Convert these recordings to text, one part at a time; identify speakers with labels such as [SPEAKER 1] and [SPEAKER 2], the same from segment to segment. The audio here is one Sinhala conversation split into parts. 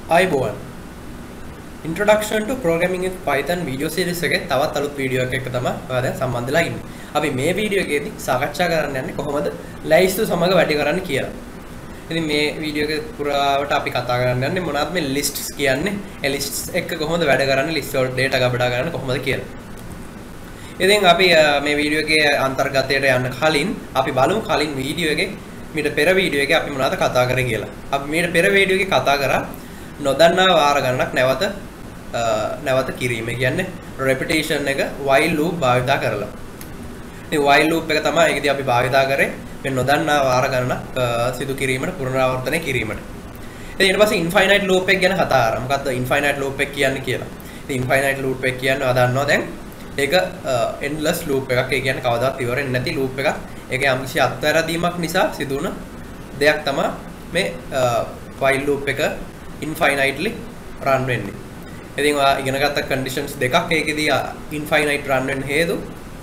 [SPEAKER 1] iBoan Introduction to Programming with Python video series එකේ තවත් අලුත් වීඩියෝ එකක් තමයි ඔයාලා දැන් සම්බන්ධ වෙලා ඉන්නේ. අපි මේ වීඩියෝ එකේදී සාකච්ඡා කරන්න යන්නේ කොහොමද ලයිස්තු සමග වැඩ කරන්න කියලා. ඉතින් මේ වීඩියෝ එක පුරාවට අපි කතා කරන්න යන්නේ මොනවද මේ lists කියන්නේ? ඒ lists එක කොහොමද වැඩ කරන්නේ? list වල data ගබඩා ගන්න කොහොමද කියලා. ඉතින් අපි මේ වීඩියෝ එකේ අන්තර්ගතයට යන්න කලින් අපි බලමු කලින් වීඩියෝ එකේ මීට පෙර වීඩියෝ එකේ අපි මොනවද කතා කරේ කියලා. අපි මීට පෙර වීඩියෝ එකේ කතා කරා නොදන්නා වාර ගණනක් නැවත කිරීම. කියන්නේ repetition එක while loop භාවිතා කරලා. ඉතින් while loop එක තමයි ඒකදී අපි භාවිතා කරේ මේ නොදන්නා වාර ගණනක් සිදු කිරීමට පුනරාවර්තනය කිරීමට. ඉතින් ඊට පස්සේ infinite loop එක ගැන කතා කරා. මොකද්ද infinite loop එක කියන්නේ කියලා. ඉතින් infinite loop එක කියන්නේ ඔයා දන්නවා දැන් ඒක endless loop එකක්. ඒ කියන්නේ කවදාවත් ඉවර වෙන්නේ නැති loop එකක්. ඒක යම්කිසි අත්හැරීමක් නිසා සිදුවන දෙයක් තමයි මේ while loop එක infinitely run වෙන්නේ. ඉතින් ඔයා ඉගෙන ගත්ත conditions දෙකක් ඒකෙදී infinite run වෙන්න හේතු.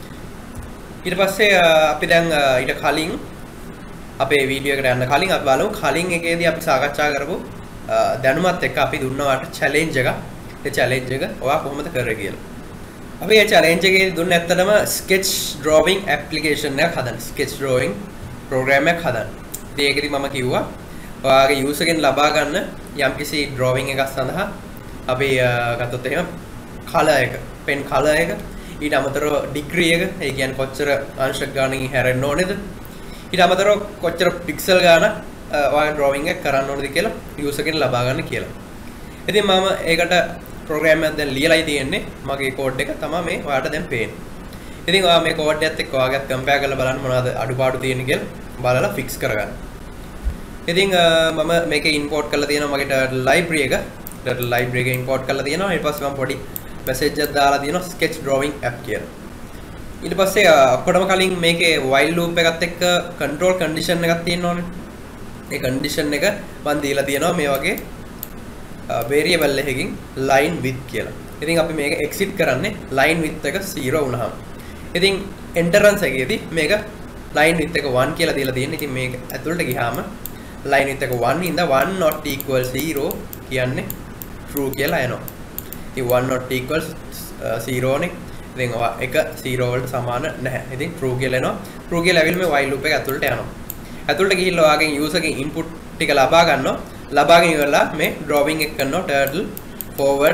[SPEAKER 1] ඊට පස්සේ අපි දැන් ඊට කලින් අපේ වීඩියෝ එකට යන්න කලින් අපි බලමු කලින් එකේදී අපි සාකච්ඡා කරපු දැනුමත් එක්ක අපි දුන්නාට challenge එකක්. ඒ challenge එක ඔයා කොහොමද කරේ කියලා. අපි මේ challenge එකේදී දුන්නේ ඇත්තටම sketch drawing application එකක් හදන්න. sketch drawing program එකක් හදන්න. ඉතින් ඒකෙදී මම කිව්වා ඔයාගේ user එකෙන් ලබා ගන්න යම්කිසි drawing එකක් සඳහා අපි ගත්තොත් එහෙම color එක pen color එක ඊට අමතරව degree එක ඒ කියන්නේ කොච්චර අංශ ගානකින් හැරෙන්න ඕනේද ඊට අමතරව කොච්චර pixel ගාන ඔයාගේ drawing එක කරන්න ඕනේද කියලා user එකෙන් ලබා ගන්න කියලා. ඉතින් මම ඒකට program එකක් දැන් ලියලායි තියෙන්නේ. මගේ code එක තමයි මේ ඔයාලට දැන් පේන්නේ. ඉතින් ඔයා මේ code එකත් එක්ක ඔයාගත් compare කරලා බලන්න මොනවද අඩුපාඩු තියෙන්නේ කියලා බලලා fix කරගන්න. ඉතින් මම මේකේ import කරලා තියෙනවා මගේ turtle library එක. turtle library එක import කරලා තියෙනවා. ඊට පස්සේ මම පොඩි message එකක් දාලා තියෙනවා sketch drawing app කියලා. ඊට පස්සේ ඔක්කොටම කලින් මේකේ while loop එකත් එක්ක control condition එකක් තියෙනවනේ. ඒ condition එක මම දීලා තියෙනවා මේ වගේ variable එකකින් line width කියලා. ඉතින් අපි මේක exit කරන්නේ line width එක 0 වුණාම. ඉතින් entrance එකේදී මේක line width එක 1 කියලා දීලා තියෙනවා. ඉතින් මේක ඇතුළට ගියාම line width එක 1 ඉඳ 1 not equal 0 කියන්නේ true කියලා එනවා. ඉතින් 1 not equal 0 නේ. ඉතින් ඔය එක 0 වලට සමාන නැහැ. ඉතින් true කියලා එනවා. true කියලා ඇවිල්ලා මේ while loop එක ඇතුළට යනවා. ඇතුළට ගිහිල්ලා ඔයාගෙන් user ගෙන් input ටික ලබා ගන්නවා. ලබාගෙන ඉවරලා මේ drawing එක කරනවා turtle forward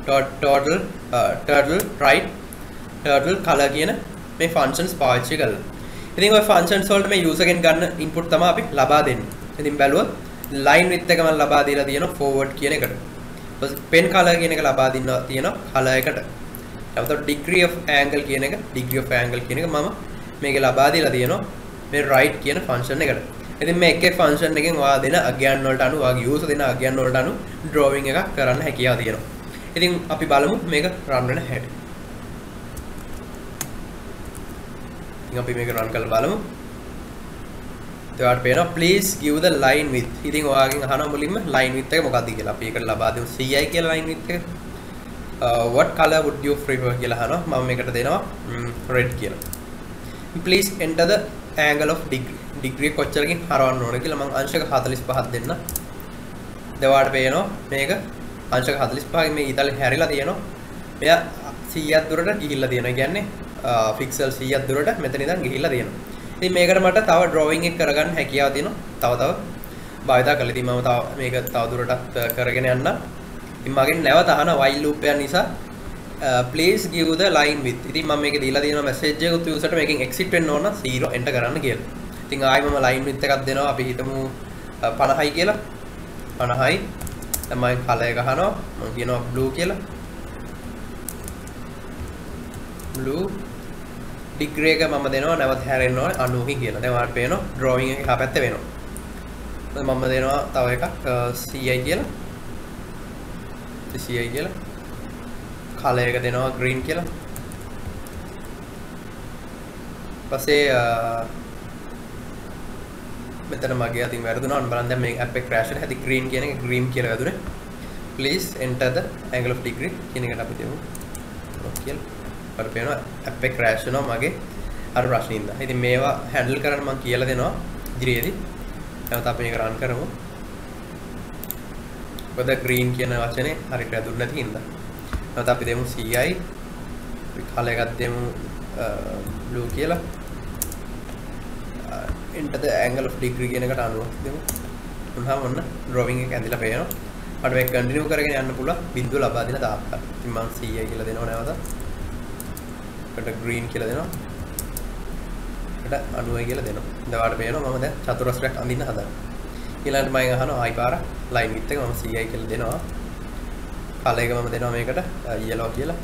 [SPEAKER 1] turtle right turtle color කියන මේ functions පාවිච්චි කරලා. ඉතින් ඔය functions වලට මේ user ගෙන් ගන්න input තමයි අපි ලබා දෙන්නේ. ඉතින් බැලුවොත් line width එක මම ලබා දීලා තියෙනවා forward කියන එකට. ඊපස්සේ pen color කියන එක ලබා දෙනවා තියෙනවා color එකට. ඊට degree of angle කියන එක මම මේකේ ලබා දීලා තියෙනවා මේ right කියන function එකට. ඉතින් මේ එක function එකෙන් ඔයා දෙන අගයන් වලට අනුව ඔයාගේ user දෙන අගයන් වලට අනුව drawing එකක් කරන්න හැකියාව තියෙනවා. ඉතින් අපි බලමු මේක run වෙන හැටි. ඉතින් අපි මේක run කරලා බලමු. එතකොට පේනවා please give the line width. ඉතින් ඔයාගෙන් අහනවා මුලින්ම line width එක මොකක්ද කියලා. අපි ඒකට ලබා දෙමු 100යි කියලා line width එක. What color would you prefer කියලා අහනවා. මම මේකට දෙනවා red කියලා. Please enter the angle of degree කොච්චරකින් හරවන්න ඕන කියලා මම අංශක 45ක් දෙන්න. එතකොට පේනවා මේක අංශක 45කින් මේ ඊතලේ හැරිලා තියෙනවා. මෙයා 100ක් දුරට ගිහිල්ලා තියෙනවා. ඒ කියන්නේ pixel 100ක් දුරට මෙතන ඉඳන් ගිහිල්ලා තියෙනවා. ඉතින් මේකට මට තව drawing එක කරගන්න හැකියාව තියෙනවා. තව භාවිතා කරලා ඉතින් මම තව මේක තව දුරටත් කරගෙන යන්න. ඉතින් මගෙන් නැවත අහන while loop එක නිසා please give the line width. ඉතින් මම මේක දීලා තියෙනවා message එකක් user ට මේකෙන් exit වෙන්න ඕන 0 enter කරන්න කියලා. ඉතින් ආයෙ මම line width එකක් දෙනවා. අපි හිතමු 50යි කියලා. 50යි. තමයි color එක අහනවා. මම කියනවා blue කියලා. blue degree එක මම දෙනවා නැවත හැරෙන්න ඕනේ 90කින් කියලා. දැන් ඔයාලට පේනවා drawing එකේ එහා පැත්තේ වෙනවා. මම දෙනවා තව එකක් 100යි කියලා. 100යි කියලා. color එක දෙනවා green කියලා. පස්සේ මෙතන මගේ අතින් වැරදුනා. අන්න බලන්න දැන් මේ app එක crash වෙලා හැටි green කියන එක green කියලා වැදුනේ. please enter the angle of degree කියන එකට අපි දෙමු. කියලා. අපිට පේනවා app එක crash වෙනවා මගේ අර ප්‍රශ්නේ ඉඳලා. ඉතින් මේවා handle කරන්න මම කියලා දෙනවා ඉදිරියේදී. නැවත අපි මේක run කරමු. මොකද green කියන වචනේ හරියට ඇදුන්නේ නැති හින්දා. නැත්නම් අපි දෙමු CI කලර් එකක් දෙමු blue කියලා. enter the angle of degree කියන එකට 90 දෙමු. උන්හම ඔන්න drawing එක ඇඳිලා පේනවා. මට මේක කන්ටිනියු කරගෙන යන්න පුළුවන් බිඳුව ලබා දෙන තාක්කල්. ඉතින් මම CI කියලා දෙනවා නැවත. ඒකට green කියලා දෙනවා. ඒකට 90 කියලා දෙනවා. දැන් ඔයාලට පේනවා මම දැන් චතුරස්‍රයක් අඳින්න හදනවා. ඊළඟට මම අහනවා ආයි පාර line width එක මම CI කියලා දෙනවා. කලර් එක මම දෙනවා මේකට yellow කියලා.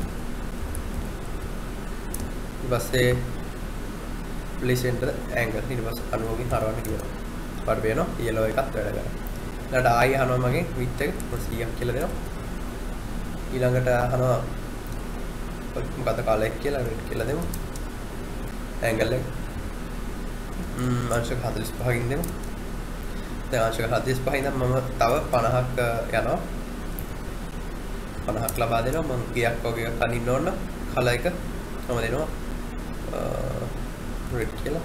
[SPEAKER 1] ඊට පස්සේ place enter the angle ඊට පස්සේ 90කින් හරවන්න කියනවා. ඔයාලට පේනවා yellow එකත් වැඩ කරනවා. ඊළඟට ආයි අහනවා මගේ width එක මම 100ක් කියලා දෙනවා. ඊළඟට අහනවා මොකද කලර් එක කියලා red කියලා දෙමු. angle එක අංශක 45කින් දෙමු. දැන් අංශක 45 ඉඳන් මම තව 50ක් යනවා. 50ක් ලබා දෙනවා. මම ගියක් වගේ එකක් අඳින්න ඕන. කලර් එක මම දෙනවා red කියලා.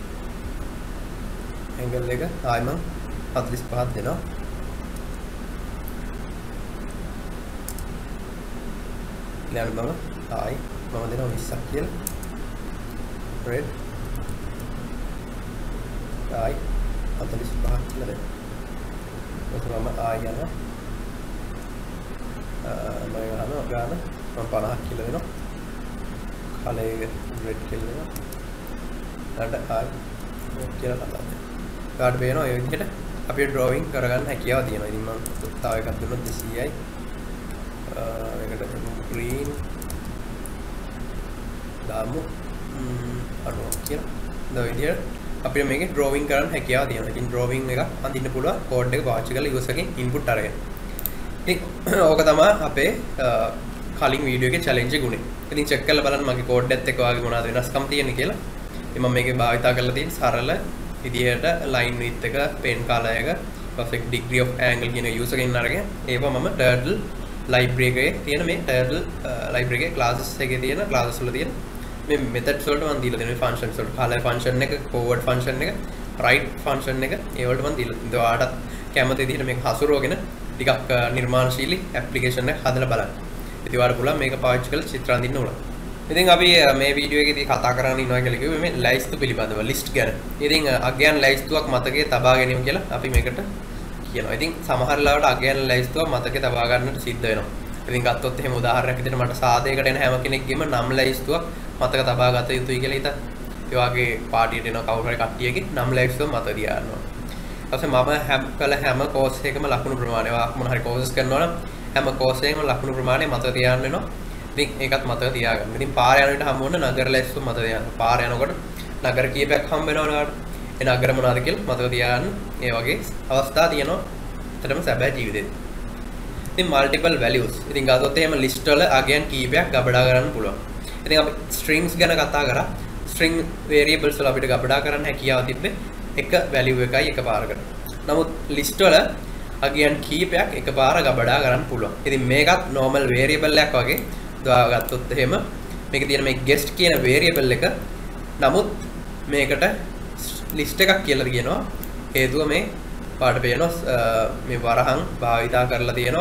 [SPEAKER 1] angle එක ආයි මම 45ක් දෙනවා. ඊළඟට මම ආයි මම දෙනවා 20ක් කියලා. red ආයි 45ක් කියලා දෙනවා. එතකොට මම ආයි යනවා. මම යනවා ගාන මම 50ක් කියලා දෙනවා. කලර් එක රෙඩ් කියලා දෙනවා. ඊළඟට ආයි කියලා ලබා දෙනවා. ඊට පේනවා මේ විදිහට අපි ඩ්‍රොයින් කරගන්න හැකියාව තියෙනවා. ඉතින් මම තව එකක් දුන්නොත් 200යි. මේකට green දාමු අරෝ කියලා. දැන් විදිහට අපිට මේකේ drawing කරන්න හැකියාව තියෙනවා. ඉතින් drawing එක අඳින්න පුළුවන් කෝඩ් එක පාවිච්චි කරලා user එකෙන් input අරගෙන. ඉතින් ඕක තමයි අපේ කලින් වීඩියෝ එකේ challenge එක උනේ. ඉතින් check කරලා බලන්න මගේ කෝඩ් එකත් එක්ක වාගේ මොනවද වෙනස්කම් තියෙන්නේ කියලා. ඉතින් මම මේකේ භාවිතා කරලා තියෙන සරල විදිහට line width එක, pen color එක, perfect degree of angle කියන user එකෙන් අරගෙන ඒව මම turtle library එකේ තියෙන මේ turtle library එකේ classes එකේ තියෙන classes වල තියෙන මේ methods වලට මම දීලා දෙනවා. මේ functions වලට color function එක, forward function එක, right function එක ඒ වලට මම දීලා දෙනවා. ඔයාලට කැමති විදිහට මේක හසුරුවගෙන ටිකක් නිර්මාණශීලී application එකක් හදලා බලන්න. ඉතින් ඔයාලට පුළුවන් මේක පාවිච්චි කරලා චිත්‍ර අඳින්න උනන. ඉතින් අපි මේ වීඩියෝ එකේදී කතා කරන්න ඉනවා කියලා කිව්වේ මේ ලයිස්තු පිළිබඳව list ගැන. ඉතින් අගයන් ලයිස්තුවක් මතකයේ තබා ගැනීම කියලා අපි මේකට කියනවා. ඉතින් සමහර ලාවට අගයන් ලයිස්තුවක් මතකයේ තබා ගන්නට සිද්ධ වෙනවා. ඉතින් ගත්තොත් එහෙම උදාහරණයක් විදිහට මට සාදයකට එන හැම කෙනෙක්ගේම නම් ලයිස්තුවක් මතක තබා ගත යුතුයි කියලා හිතා. ඒ වගේ පාටියට එන කවුරු හරි කට්ටියගේ නම් ලයිස්තුව මතක තියාගන්නවා. ඊට පස්සේ මම හැම කෝස් එකකම ලකුණු ප්‍රමාණය මොන හරි කෝසස් කරනවා නම් හැම කෝස් එකකම ලකුණු ප්‍රමාණය මතක තියාගන්න වෙනවා. ඉතින් ඒකත් මතක තියාගන්න. ඉතින් පාර යන විට හම්බ වුණ නගර ලයිස්තුව මතක තියාගන්න. පාර යනකොට නගර කීපයක් හම්බ වෙනවා නේද? ඒ නගර මොනවද කියලා මතක තියාගන්න. ඒ වගේ අවස්ථා තියෙනවා. ඇත්තටම සැබෑ ජීවිතේදී. ඉතින් multiple values. ඉතින් ගත්තොත් එහෙම list වල අගයන් කීපයක් ගබඩා කරන්න පුළුවන්. ඉතින් අපි strings ගැන කතා කරා. string variables වල අපිට ගබඩා කරන්න හැකියාව තිබ්බේ එක value එකයි එකපාරකට. නමුත් list වල අගයන් කීපයක් එකපාර ගබඩා කරන්න පුළුවන්. ඉතින් මේකත් normal variable එකක් වගේ දාගත්තොත් එහෙම මේක තියෙන මේ guest කියන variable එක නමුත් මේකට list එකක් කියලා කියනවා. හේතුව මේ පාට පේනවා මේ වරහන් භාවිතා කරලා තියෙනවා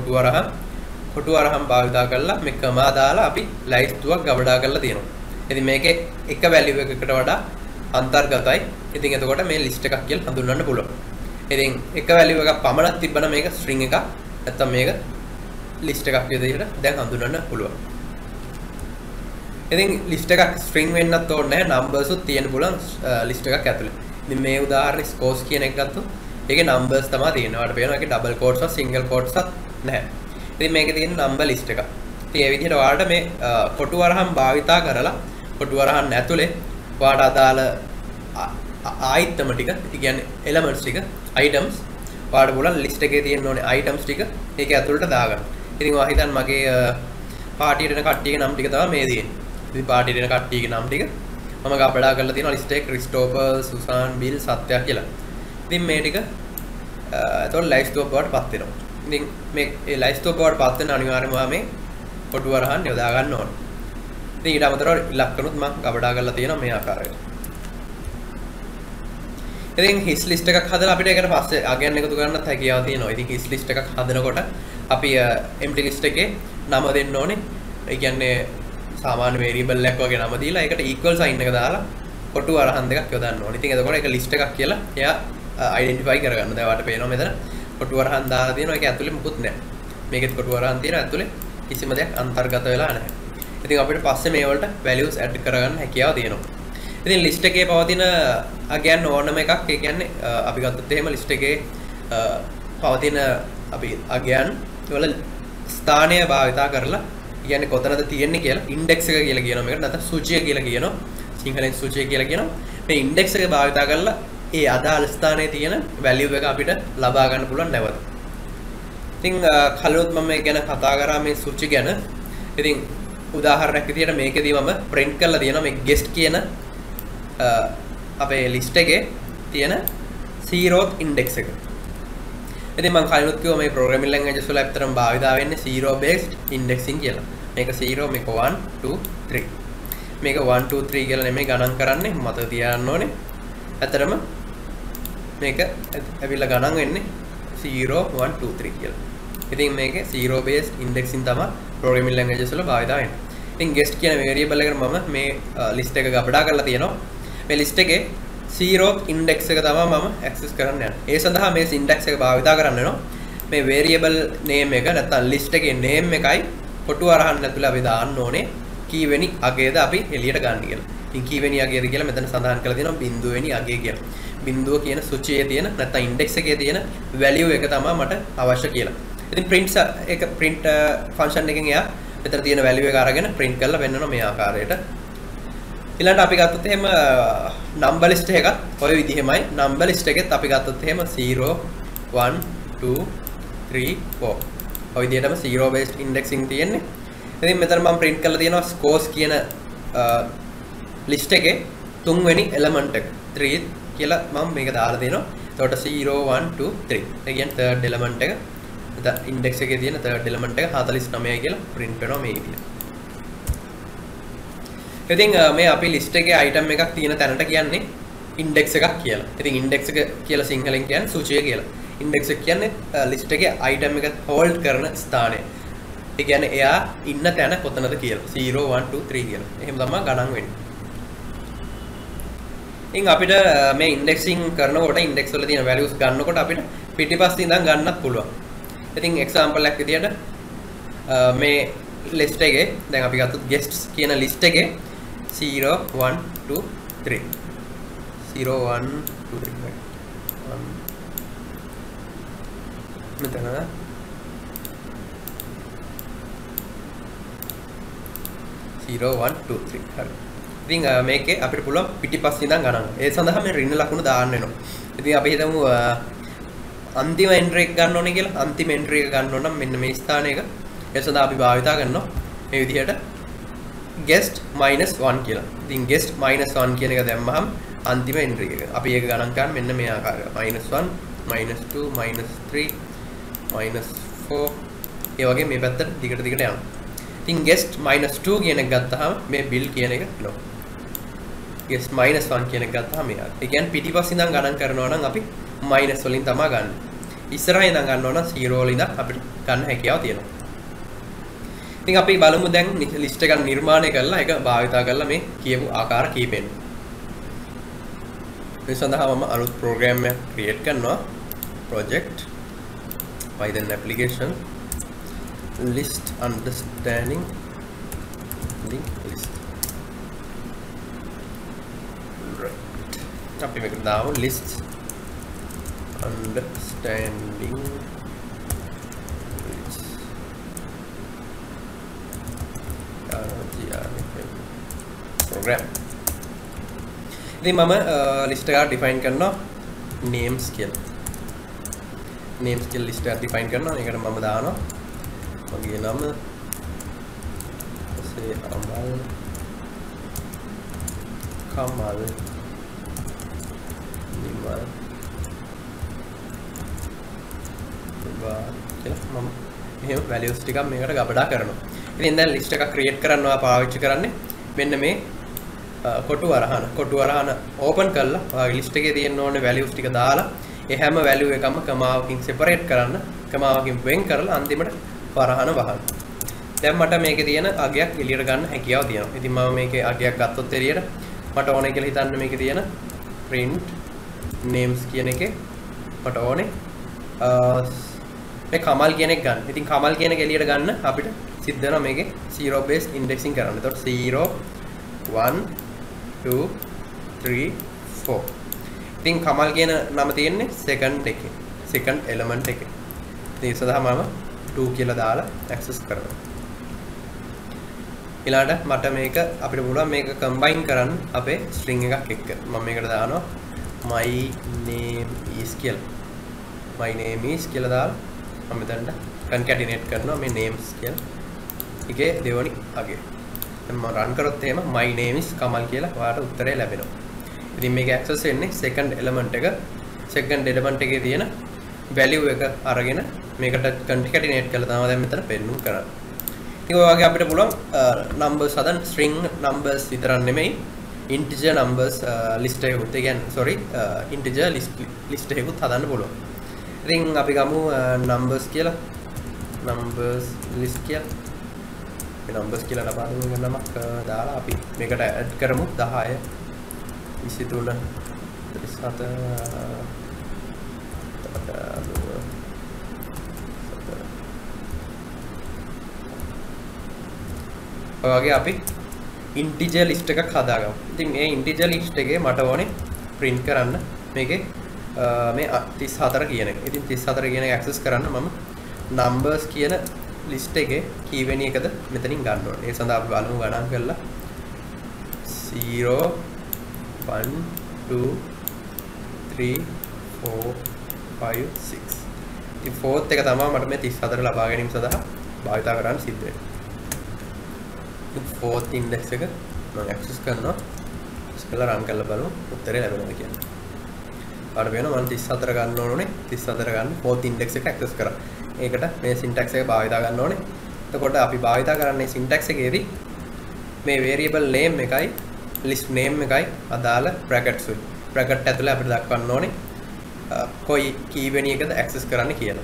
[SPEAKER 1] කොටු වරහන් භාවිතා කරලා මේ කමා දාලා අපි ලයිස්තුවක් ගබඩා කරලා තියෙනවා. ඉතින් මේකේ එක වැලියු එකකට වඩා අන්තර්ගතයි. ඉතින් එතකොට මේ ලිස්ට් එකක් කියලා හඳුන්වන්න පුළුවන්. ඉතින් එක වැලියු එකක් පමණක් තිබ්බනම් මේක ස්ට්‍රින්ග් එකක්. නැත්තම් මේක ලිස්ට් එකක් විදිහට දැන් හඳුන්වන්න පුළුවන්. ඉතින් ලිස්ට් එකක් ස්ට්‍රින්ග් වෙන්නත් ඕනේ නැහැ. නම්බර්ස් උත් තියෙන්න පුළුවන් ලිස්ට් එකක් ඇතුලේ. ඉතින් මේ උදාහරණේ scores කියන එක ගත්තොත් ඒකේ numbers තමයි තියෙනවා. ඔයාලට පේනවා ඒකේ double quotes සහ single quotes නැහැ. ඉතින් මේකේ තියෙන number list එක. ඉතින් මේ විදිහට ඔයාලට මේ කොටු වරහන් භාවිතා කරලා කොටු වරහන් ඇතුලේ ඔයාලට අදාළ item ටික, ඒ කියන්නේ elements ටික, items ඔයාලට පුළුවන් list එකේ තියෙන ඕනේ items ටික ඒකේ ඇතුළට දාගන්න. ඉතින් ඔයා හිතන්න මගේ පාටියට එන කට්ටියගේ නම් ටික තමයි මේ තියෙන්නේ. ඉතින් පාටියට එන කට්ටියගේ නම් ටික මම ගබඩා කරලා තියෙනවා list එකේ ක්‍රිස්ටෝෆර්, සුසාන්, බිල්, සත්‍ය කියලා. ඉතින් මේ ටික එතකොට ලයිස්තුව බවට පත් වෙනවා. ඉතින් මේ ලයිස්තුව බවට පත් වෙන අනිවාර්යයෙන්ම මේ කොටු වරහන් යොදා ගන්න ඕන. ඉතින් ඊට අමතරව ඉලක්කනුත් මම ගබඩා කරලා තියෙනවා මේ ආකාරයට. ඉතින් his list එකක් හදලා අපිට ඒකට පස්සේ again එකතු කරන්නත් හැකියාව තියෙනවා. ඉතින් his list එකක් හදනකොට අපි empty list එකේ නම දෙන්න ඕනේ. ඒ කියන්නේ සාමාන්‍ය variable එකක් වගේ නම දීලා ඒකට equal sign එක දාලා කොටු අරහන් දෙකක් යොදන්න ඕනේ. ඉතින් එතකොට ඒක list එකක් කියලා එයා identify කරගන්න. දැන් ඔයාලට පේනවා මෙතන කොටු අරහන් දාලා තියෙනවා. ඒක ඇතුලේ මුකුත් නැහැ. මේකෙත් කොටු අරහන් තියෙනවා. ඇතුලේ කිසිම දෙයක් අන්තර්ගත වෙලා නැහැ. ඉතින් අපිට පස්සේ මේ වලට values add කරගන්න හැකියාව තියෙනවා. ඉතින් list එකේ පවතින again ඕනම එකක් ඒ කියන්නේ අපි ගත්තොත් එහෙම list එකේ පවතින අපි again වල ස්ථානය භාවිතා කරලා කියන්නේ කොතනද තියෙන්නේ කියලා index එක කියලා කියනවා මේකට නැත්නම් සූචිය කියලා කියනවා සිංහලෙන් සූචිය කියලා කියනවා මේ index එක භාවිතා කරලා ඒ අදාළ ස්ථානයේ තියෙන value එක අපිට ලබා ගන්න පුළුවන් නැවත. ඉතින් කලිනුත් මම මේ ගැන කතා කරා මේ සූචි ගැන. ඉතින් උදාහරණයක් විදියට මේකෙදී මම print කරලා තියෙනවා මේ guest කියන අපේ list එකේ තියෙන 0th index එක. ඉතින් මම කලිනුත් කිව්වා මේ programming languages වල ඇත්තටම භාවිතා වෙන්නේ zero based indexing කියලා. මේක 0 මේක 1 2 3. මේක 1 2 3 කියලා නෙමෙයි ගණන් කරන්නේ මතක තියාගන්න ඕනේ. ඇත්තටම මේක ඇවිල්ලා ගණන් වෙන්නේ 0 1 2 3 කියලා. ඉතින් මේකේ zero based indexing තමයි programming languages වල භාවිතා වෙන්නේ. ඉතින් guest කියන variable එකට මම මේ list එක ගබඩා කරලා තියෙනවා. මේ list එකේ 0th index එක තමයි මම access කරන්න යන්නේ. ඒ සඳහා මේ syntax එක භාවිතා කරන්න වෙනවා. මේ variable name එක නැත්නම් list එකේ name එකයි කොටු අරහන් ඇතුළේ අපි දාන්න ඕනේ කීවෙනි අගයද අපි එළියට ගන්න කියලා. ඉතින් කීවෙනි අගයද කියලා මෙතන සඳහන් කරලා තියෙනවා බිඳුවෙනි අගය කියලා. බිඳුව කියන සූචියේ තියෙන නැත්නම් index එකේ තියෙන value එක තමයි මට අවශ්‍ය කියලා. ඉතින් print function එකෙන් එයා මෙතන තියෙන value එක අරගෙන print කරලා පෙන්නනවා මේ ආකාරයට. ඊළඟට අපි ගත්තොත් එහෙම number list එකක් ඔය විදිහමයි number list එකෙත් අපි ගත්තොත් එහෙම 0 1 2 3 4 ඔය විදිහටම 0 based indexing තියෙන්නේ. ඉතින් මෙතන මම print කරලා තියෙනවා scores කියන list එකේ තුන්වෙනි element එක 3 කියලා මම මේක දාලා දෙනවා. එතකොට 0 1 2 3 ඒ කියන්නේ third element එක index එකේ තියෙන third element එක 49 කියලා print වෙනවා මේ විදිහට. ඉතින් මේ අපි list එකේ item එකක් තියෙන තැනට කියන්නේ index එකක් කියලා. ඉතින් index එක කියලා සිංහලෙන් කියන්නේ සූචිය කියලා. index එක කියන්නේ list එකේ item එක hold කරන ස්ථානය. ඒ කියන්නේ එයා ඉන්න තැන කොතනද කියලා. 0 1 2 3 කියලා. එහෙම තමයි ගණන් වෙන්නේ. ඉතින් අපිට මේ indexing කරනකොට index වල තියෙන values ගන්නකොට අපිට පිටිපස්සේ ඉඳන් ගන්නත් පුළුවන්. ඉතින් example එකක් විදියට මේ list එකේ දැන් අපි ගත්තොත් guests කියන list එකේ 0 1 2 3 0 1 2 3 මෙතන 0 1 2 3 හරි. ඉතින් මේකේ අපිට පුළුවන් පිටිපස්සේ ඉඳන් ගණන්. ඒ සඳහා මේ ඍණ ලකුණු දාන්න වෙනවා. ඉතින් අපි හිතමු අන්තිම entry එක ගන්න ඕනේ කියලා. අන්තිම entry එක ගන්න ඕන නම් මෙන්න මේ ස්ථානයක. ඒ සඳහා අපි භාවිතා කරනවා මේ විදිහට guest -1 කියලා. ඉතින් guest -1 කියන එක දැම්මහම අන්තිම entry එක. අපි ඒක ගණන් කරන්නේ මෙන්න මේ ආකාරයට. -1 -2 -3 -4 ඒ වගේ මේ පැත්තට දිගට යනවා. ඉතින් guest -2 කියන එක ගත්තාම මේ bill කියන එක එනවා. guest -1 කියන එක ගත්තාම මේ ආකාරයට. ඒ කියන්නේ පිටිපස්සේ ඉඳන් ගණන් කරනවා නම් අපි minus වලින් තමයි ගන්න. ඉස්සරහින් ඉඳන් ගන්නවා නම් 0 වලින් ඉඳන් අපිට ගන්න හැකියාව තියෙනවා. ඉතින් අපි බලමු දැන් list එකක් නිර්මාණය කරලා ඒක භාවිතා කරලා මේ කියපු ආකාර කීපෙන්. මේ සඳහා මම අලුත් program එකක් create කරනවා. project Python application list understanding linked list. Right. අපි මේක දාමු list understanding program. ඉතින් මම list එක define කරනවා names කියලා. names කියලා list එක define කරනවා. ඒකට මම දානවා මගේ නම අමල් කමල් නිමල් කියලා මම මෙහෙම values ටිකක් මේකට ගබඩා කරනවා. ඉතින් දැන් list එකක් create කරනවා පාවිච්චි කරන්නේ මෙන්න මේ කොටු වරහන ඕපන් කරලා ඔයාගේ ලිස්ට් එකේ තියෙන ඕනේ values ටික දාලා ඒ හැම value එකම කමාවකින් separate කරන්න කමාවකින් වෙන් කරලා අන්තිමට වරහන වහන්න. දැන් මට මේකේ තියෙන අගයක් එළියට ගන්න හැකියාව තියෙනවා. ඉතින් මම මේකේ අගයක් ගත්තොත් එළියට මට ඕනේ කියලා හිතන්න මේකේ තියෙන print names කියන එකේ මට ඕනේ මේ කමල් කියන එක ගන්න. ඉතින් කමල් කියන එක එළියට ගන්න අපිට සිද්ධ වෙනවා මේකේ zero based indexing කරන්න. එතකොට 0 1 2 3 4. ඉතින් කමල් කියන නම තියෙන්නේ second element එකේ. ඉතින් ඒ සඳහා මම 2 කියලා දාලා access කරනවා. ඊළඟට මට මේක අපිට පුළුවන් මේක combine කරන්න අපේ string එකක් එක්ක. මම මේකට දානවා my name is කියලා. my name is කියලා දාලා මම මෙතනට concatenate කරනවා මේ names කියලා. ඒකේ දෙවෙනි අගය. දැන් මම run කරොත් එහෙම my name is kamal කියලා ඔයාලට උත්තරේ ලැබෙනවා. ඉතින් මේක access වෙන්නේ second element එකේ තියෙන value එක අරගෙන මේකට concatenate කරලා තමයි දැන් මෙතන පෙන්නු කරන්නේ. ඉතින් ඔය වගේ අපිට පුළුවන් numbers හදන්න string numbers විතරක් නෙමෙයි integer numbers list එකකුත් ඒ කියන්නේ integer list එකකුත් හදන්න පුළුවන්. ඉතින් අපි ගමු numbers කියලා numbers list කියලා. මේ numbers කියලා ලබා දුන්න නමක් දාලා අපි මේකට add කරමු 10 23 37 ඔයගේ අපි integer list එකක් හදාගමු. ඉතින් මේ integer list එකේ මට ඕනේ print කරන්න මේකේ මේ 34 කියන එක. ඉතින් 34 කියන එක access කරන්න මම numbers කියන list එකේ කීවෙනි එකද මෙතනින් ගන්න ඕනේ. ඒ සඳහා අපි බලමු ගණන් කරලා 0 1 2 3 4 5 6. ඉතින් fourth එක තමයි මට මේ 34 ලබා ගැනීම සඳහා භාවිත කරන්න සිද්ධ වෙන්නේ. fourth index එක මම access කරනවා. ඉස්සෙල්ලා run කරලා බලමු උත්තරේ ලැබෙනවද කියලා. අර වෙනවා මම 34 ගන්න ඕනේ. 34 ගන්න fourth index එක access කරා. ඒකට මේ syntax එක භාවිත ගන්න ඕනේ. එතකොට අපි භාවිත කරන්නේ syntax එකේදී මේ variable name එකයි list name එකයි අදාළ brackets වලින්. bracket ඇතුලේ අපිට දක්වන්න ඕනේ කොයි කීවෙනි එකද access කරන්න කියලා.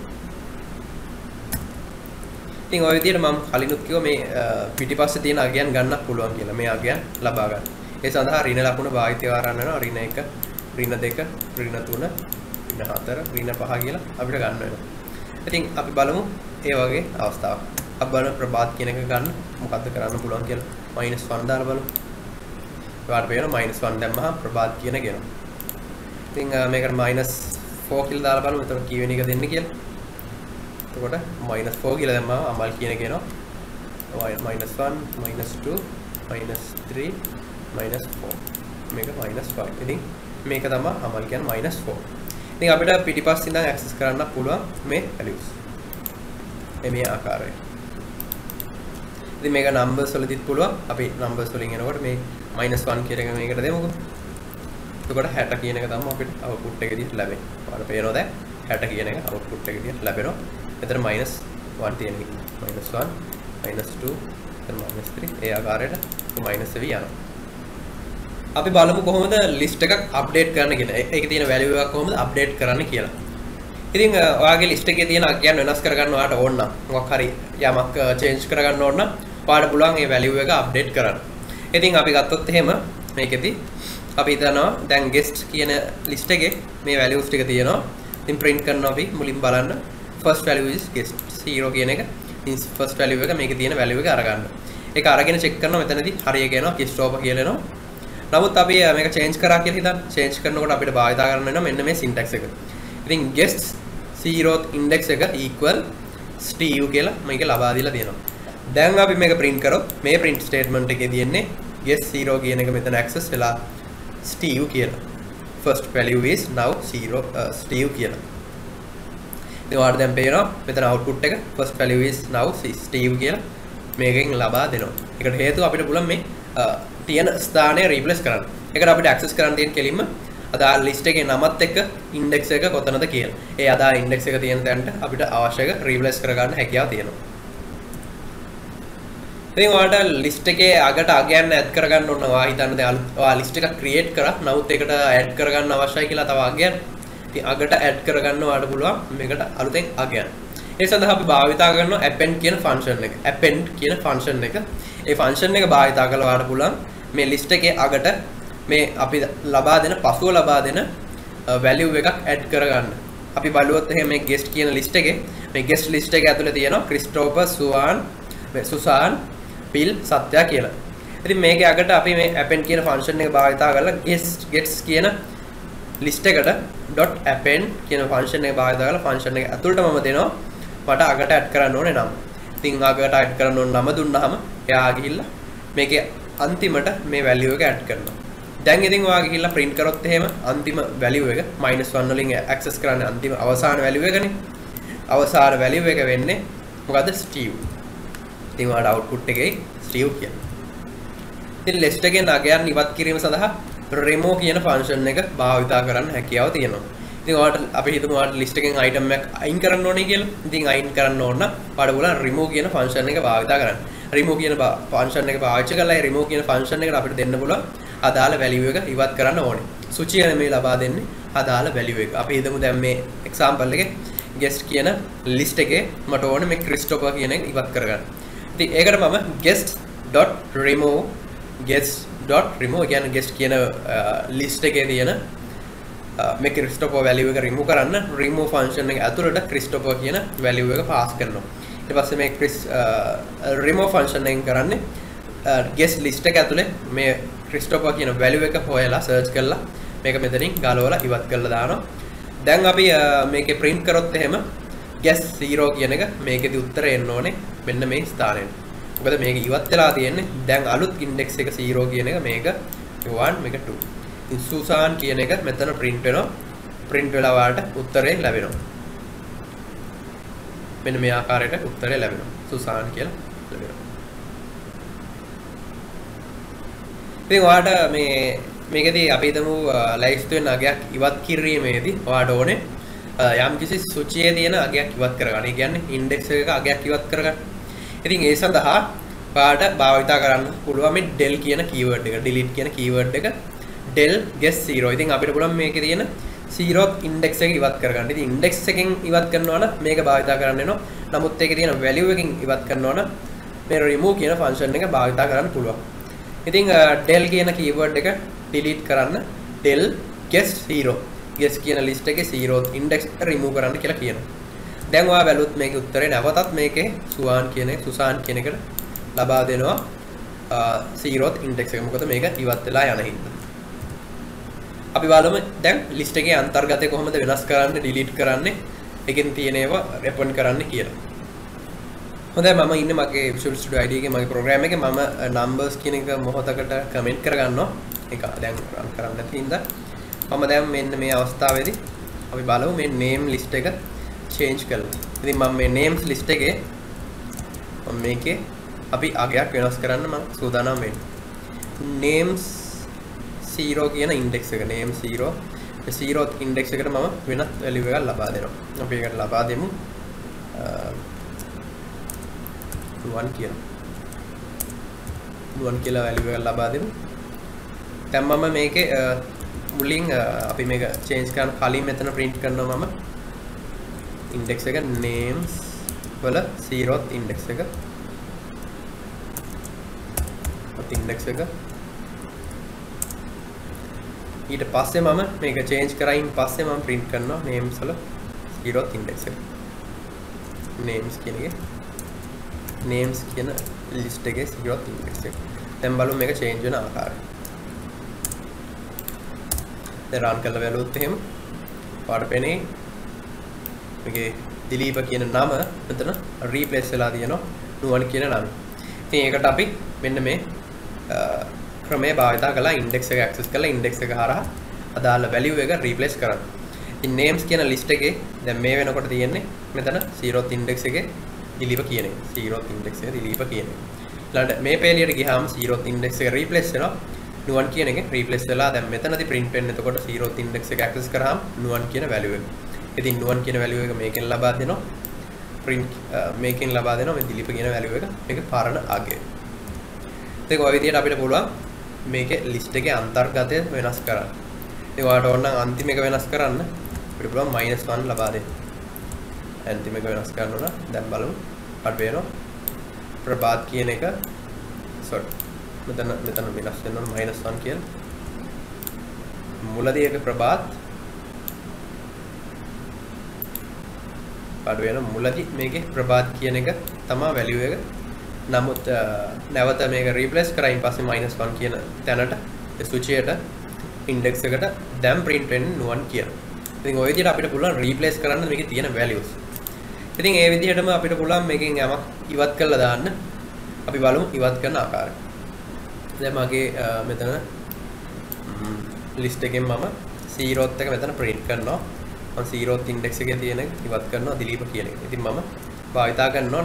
[SPEAKER 1] ඉතින් ඔය විදිහට මම කලිනුත් කිව්වා මේ පිටිපස්සේ තියෙන අගයන් ගන්නත් පුළුවන් කියලා. මේ අගයන් ලබා ගන්න. ඒ සඳහා ඍණ ලකුණ භාවිතය ආරම්භ වෙනවා. ඍණ 1, ඍණ 2, ඍණ 3, ඍණ 4, ඍණ 5 කියලා අපිට ගන්න වෙනවා. ඉතින් අපි බලමු ඒ වගේ අවස්ථාවක්. අපි බලමු ප්‍රභාත් කියන එක ගන්න මොකද්ද කරන්න පුළුවන් කියලා. -1 දාලා බලමු. ඔයාලට පේනවා -1 දැම්මහම ප්‍රභාත් කියන එක එනවා. ඉතින් මේකට -4 කියලා දාලා බලමු. එතකොට කීවෙනි එක දෙන්නේ කියලා. එතකොට -4 කියලා දැම්මම අමල් කියන එක එනවා. -1 -2 -3 -4 මේක -5. ඉතින් මේක තමයි අමල් කියන්නේ -4. ඉතින් අපිට පිටිපස්සින් ඉඳන් access කරන්න පුළුවන් මේ values. මේ ආකාරයෙන්. ඉතින් මේක numbers වලදීත් පුළුවන්. අපි numbers වලින් එනකොට මේ -1 කියන එක මේකට දෙමුකෝ. එතකොට 60 කියන එක තමයි අපිට output එකේදී ලැබෙන්නේ. ඔයාලට පේනවා දැන් 60 කියන එක output එකේදී ලැබෙනවා. එතන -1 තියෙනවා. -1 -2 -3 ඒ ආකාරයට minus වෙවි යනවා. අපි බලමු කොහොමද list එකක් update කරන්න කියලා. ඒකේ තියෙන value එකක් කොහොමද update කරන්න කියලා. ඉතින් ඔයාගේ list එකේ තියෙන අගයන් වෙනස් කරගන්න ඔයාලට ඕන නම් මොකක් හරි යමක් change කරගන්න ඕන නම් ඔයාලට පුළුවන් මේ value එක update කරන්න. ඉතින් අපි ගත්තොත් එහෙම මේකෙදි අපි හිතනවා දැන් guest කියන list එකේ මේ values ටික තියෙනවා. ඉතින් print කරනවා අපි මුලින් බලන්න first value is guest 0 කියන එක. ඉතින් first value එක මේකේ තියෙන value එක අරගන්න. ඒක අරගෙන check කරනවා මෙතනදී හරිය කියනවා guest over කියලා එනවා. නමුත් අපි මේක change කරා කියලා හිතන්න. change කරනකොට අපිට භාවිත කරන්න වෙනවා මෙන්න මේ syntax එක. ඉතින් guest 0th index එක equal steve කියලා මේක ලබා දීලා තියෙනවා. දැන් අපි මේක print කරොත් මේ print statement එකේ තියෙන්නේ guest 0 කියන එක මෙතන access වෙලා steve කියලා. first value is now 0 steve කියලා. ඉතින් ඔයාලට දැන් පේනවා මෙතන output එක first value is now steve කියලා මේකෙන් ලබා දෙනවා. ඒකට හේතුව අපිට පුළුවන් මේ තියෙන ස්ථානය replace කරන්න. ඒකට අපිට access කරන්න තියෙන කෙලින්ම අදාළ list එකේ නමත් එක්ක index එක කොතනද කියලා. ඒ අදාළ index එක තියෙන තැනට අපිට අවශ්‍ය එක replace කරගන්න හැකියාව තියෙනවා. ඉතින් ඔයාලට ලිස්ට් එකේ අගට අගයන් ඇඩ් කරගන්න ඕන. ඔයා හිතන්න දැන් ඔයා ලිස්ට් එකක් ක්‍රියේට් කරා. නමුත් ඒකට ඇඩ් කරගන්න අවශ්‍යයි කියලා තව අගයන්. ඉතින් අගට ඇඩ් කරගන්න ඔයාලට පුළුවන් මේකට අලුතෙන් අගයන්. ඒ සඳහා අපි භාවිතා කරනවා append කියන ෆන්ක්ෂන් එක. append කියන ෆන්ක්ෂන් එක. ඒ ෆන්ක්ෂන් එක භාවිතා කරලා ඔයාලට පුළුවන් මේ ලිස්ට් එකේ අගට මේ අපි ලබා දෙන පසුව ලබා දෙන වැලියු එකක් ඇඩ් කරගන්න. අපි බලුවොත් එහෙනම් මේ guest කියන ලිස්ට් එකේ මේ guest ලිස්ට් එක ඇතුලේ තියෙනවා ක්‍රිස්ටෝෆර් සුසාන් පිල් සත්‍යා කියලා. ඉතින් මේකේ අගට අපි මේ append කියන ෆන්ක්ෂන් එක භාවිතා කරලා guests කියන ලිස්ට් එකට .append කියන ෆන්ක්ෂන් එක භාවිතා කරලා ෆන්ක්ෂන් එක ඇතුළට මම දෙනවා මට අගට ඇඩ් කරන්න ඕනේ නම. ඉතින් අගට ඇඩ් කරන්න ඕන නම දුන්නාම එයා ගිහිල්ලා මේකේ අන්තිමට මේ වැලියු එක ඇඩ් කරනවා. දැන් ඉතින් ඔයා ගිහිල්ලා print කරොත් එහෙම අන්තිම වැලියු එක -1 වලින් access කරන්නේ අන්තිම අවසාන වැලියු එකනේ. අවසාන වැලියු එක වෙන්නේ මොකද්ද? Steve. ඉතින් ඔයාලට output එකේ Steve කියන්නේ. ඉතින් list එකේ නගයන් ඉවත් කිරීම සඳහා remove කියන ෆන්ක්ෂන් එක භාවිතා කරන්න හැකියාව තියෙනවා. ඉතින් ඔයාලට අපි හිතමු ඔයාලට list එකෙන් item එකක් අයින් කරන්න ඕනේ කියලා. ඉතින් අයින් කරන්න ඕන නම් ඔයාලට බලන්න remove කියන ෆන්ක්ෂන් එක භාවිතා කරන්න. remove කියන ෆන්ක්ෂන් එක පාවිච්චි කරලා remove කියන ෆන්ක්ෂන් එකට අපිට දෙන්න පුළුවන් අදාළ value එක ඉවත් කරන්න ඕනේ. සුචිය මේ ලබා දෙන්නේ අදාළ value එක. අපි හිතමු දැන් මේ example එකේ guest කියන list එකේ මට ඕනේ මේ ක්‍රිස්ටෝෆර් කියන එක ඉවත් කරගන්න. ඉතින් ඒකට මම guest.remove කියන්නේ guest කියන list එකේ තියෙන මේ ක්‍රිස්ටෝෆර් value එක remove කරන්න remove function එක ඇතුළට ක්‍රිස්ටෝෆර් කියන value එක pass කරනවා. ඊට පස්සේ මේ remove function එකෙන් කරන්නේ guest list එක ඇතුලේ මේ ක්‍රිස්ටෝෆර් කියන value එක හොයලා search කරලා මේක මෙතනින් ගලවලා ඉවත් කරලා දානවා. දැන් අපි මේකේ print කරොත් එහෙම guest 0 කියන එක මේකෙදි උත්තරේ එන්න ඕනේ මෙන්න මේ ස්ථානෙට. මොකද මේක ඉවත් වෙලා තියෙන්නේ දැන් අලුත් index එක 0 කියන එක මේක 1 මේක 2. ඉතින් සුසාන් කියන එක මෙතන print වෙනවා. print වෙලා වාට උත්තරේ ලැබෙනවා. මෙන්න මේ ආකාරයට උත්තරේ ලැබෙනවා. සුසාන් කියලා ලැබෙනවා. ඉතින් ඔයාලට මේකදී අපි හිතමු ලයිස්ට් වෙන අගයක් ඉවත් කිරීමේදී ඔයාලට ඕනේ යම්කිසි සූචියේ තියෙන අගයක් ඉවත් කරගන්න. ඒ කියන්නේ index එකක අගයක් ඉවත් කරගන්න. ඉතින් ඒ සඳහා ඔයාලට භාවිතා කරන්න පුළුවන් මේ del කියන keyword එක, delete කියන keyword එක del guess 0. ඉතින් අපිට පුළුවන් මේකේ තියෙන 0th index එක ඉවත් කරගන්න. ඉතින් index එකෙන් ඉවත් කරනවා නම් මේක භාවිතා කරන්න වෙනවා. නමුත් ඒකේ තියෙන value එකකින් ඉවත් කරනවා නම් මේ remove කියන function එක භාවිතා කරන්න පුළුවන්. ඉතින් del කියන keyword එක delete කරන්න del guess 0. guess කියන list එකේ 0th index remove කරන්න කියලා කියනවා. දැන් ඔයා බැලුවොත් මේකේ උත්තරේ නැවතත් මේකේ සුසාන් කියන එකට ලබා දෙනවා 0th index එක. මොකද මේක ඉවත් වෙලා යන හින්දා. අපි බලමු දැන් list එකේ අන්තර්ගතය කොහොමද වෙනස් කරන්නේ, delete කරන්නේ, එකෙන් තියෙන ඒවා return කරන්න කියලා. හොඳයි මම ඉන්නේ මගේ Visual Studio IDE එකේ මගේ program එකේ මම numbers කියන එක මොහොතකට comment කරගන්නවා. ඒක දැන් run කරන්න නැති හින්දා මම දැන් මෙන්න මේ අවස්ථාවේදී අපි බලමු මේ name list එක change කරලා. ඉතින් මම මේ names list එකේ මම මේකේ අපි අගයක් වෙනස් කරන්න මම සූදානම් වෙන්නේ. names 0 කියන index එක name 0 ඒ 0th index එකට මම වෙනත් value එකක් ලබා දෙනවා. අපි ඒකට ලබා දෙමු 1 කියලා value එකක් ලබා දෙමු. දැන් මම මේකේ මුලින් අපි මේක change කරන්න කලින් මෙතන print කරනවා මම index එක names වල 0th index එක index එක ඊට පස්සේ මම මේක change කරයින් පස්සේ මම print කරනවා names වල 0th index එක names කියන list එකේ 0th index එක. දැන් බලමු මේක change වෙන ආකාරය. දැන් run කරලා බලුවොත් එහෙම ඔයාලට පෙනේ මේකේ දිලීප කියන නම මෙතන replace වෙලා තියෙනවා නුවන් කියන නම. ඉතින් ඒකට අපි මෙන්න මේ ක්‍රමයේ භාවිතා කළා index එක access කරලා index එක හරහා අදාළ value එක replace කරන්න. ඉතින් names කියන list එකේ දැන් මේ වෙනකොට තියෙන්නේ මෙතන 0th index එකේ දිලීප කියන එක. 0th index එකේ දිලීප කියන එක. ඊළඟට මේ පේලියට ගියාම 0th index එක replace වෙනවා නුවන් කියන එක replace වෙලා දැන් මෙතනදී print වෙන්නේ එතකොට 0th index එක access කරාම නුවන් කියන value එක. ඉතින් නුවන් කියන value එක මේකෙන් ලබා දෙනවා print මේකෙන් ලබා දෙනවා මේ දිලීප කියන value එක මේක පරණ අගය. ඉතින් ඔය විදිහට අපිට පුළුවන් මේකේ list එකේ අන්තර්ගතය වෙනස් කරන්න. ඉතින් ඔයාලට ඕන නම් අන්තිම එක වෙනස් කරන්න අපිට පුළුවන් -1 ලබා දෙන්න. අන්තිම එක වෙනස් කරනවා නම් දැන් බලමු. අපිට වෙනවා ප්‍රභාත් කියන එක sorry මෙතන වෙනස් වෙනවා -1 කියලා. මුලදී එක ප්‍රභාත් පාඩු වෙන මුලදී මේකේ ප්‍රභාත් කියන එක තමයි වැලියු එක. නමුත් නැවත මේක රීප්ලේස් කරයින් පස්සේ -1 කියන තැනට සූචියට ඉන්ඩෙක්ස් එකට දැන් print වෙන්නේ නුවන් කියලා. ඉතින් ඔය විදිහට අපිට පුළුවන් රීප්ලේස් කරන්න මේකේ තියෙන values. ඉතින් ඒ විදිහටම අපිට පුළුවන් මේකෙන් යමක් ඉවත් කරලා දාන්න. අපි බලමු ඉවත් කරන ආකාරය. දැන් මගේ මෙතන list එකෙන් මම 0th එක මෙතන print කරනවා. මම 0th index එකේ තියෙන ඉවත් කරනවා දිලීප කියන එක. ඉතින් මම භාවිතා කරනවා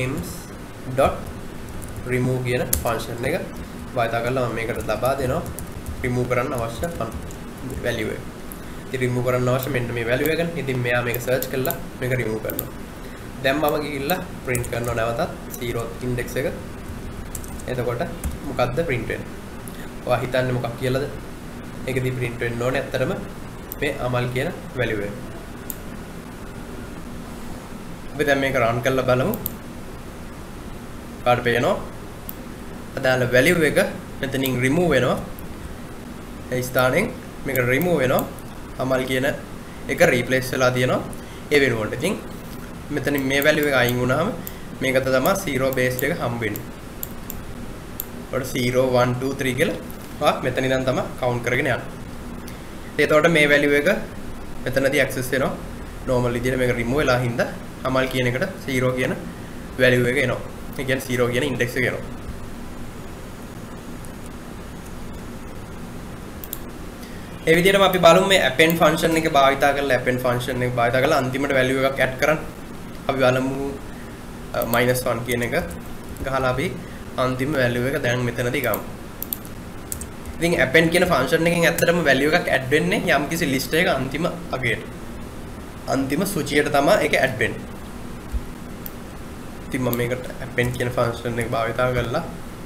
[SPEAKER 1] names.remove කියන function එක භාවිතා කරලා මම මේකට ලබා දෙනවා remove කරන්න අවශ්‍ය value එක. ඉතින් remove කරන්න අවශ්‍ය මෙන්න මේ value එක. ඉතින් මෙයා මේක search කරලා මේක remove කරනවා. දැන් මම ගිහිල්ලා print කරනවා නැවතත් 0th index එක. එතකොට මොකද්ද print වෙන්නේ? ඔයා හිතන්නේ මොකක් කියලාද? ඒකදී print වෙන්න ඕනේ ඇත්තටම මේ අමල් කියන value එක. අපි දැන් මේක run කරලා බලමු. කාට පේනවා? අදාළ value එක මෙතනින් remove වෙනවා. ඒ ස්ථානෙන් මේක remove වෙනවා. අමල් කියන එක replace වෙලා තියෙනවා. ඒ වෙනුවට. ඉතින් මෙතනින් මේ value එක අයින් වුණාම මේකට තමයි 0 based එක හම්බ වෙන්නේ. ඔය 0 1 2 3 කියලා මෙතන ඉඳන් තමයි count කරගෙන යන්නේ. එතකොට මේ value එක මෙතනදී access වෙනවා. normal විදිහට මේක remove වෙලා හින්දා අමල් කියන එකට 0 කියන value එක එනවා. ඒ කියන්නේ 0 කියන index එක එනවා. ඒ විදිහටම අපි බලමු මේ append function එක භාවිතා කරලා append function එක භාවිතා කරලා අන්තිමට value එකක් add කරන්න. අපි බලමු -1 කියන එක ගහලා අපි අන්තිම value එක දැන් මෙතනදී ගමු. ඉතින් append කියන function එකෙන් ඇත්තටම value එකක් add වෙන්නේ යම්කිසි list එකක අන්තිම අගයට. අන්තිම සූචියට තමයි ඒක add වෙන්නේ. ඉතින් මම මේකට append කියන function එක භාවිතා කරලා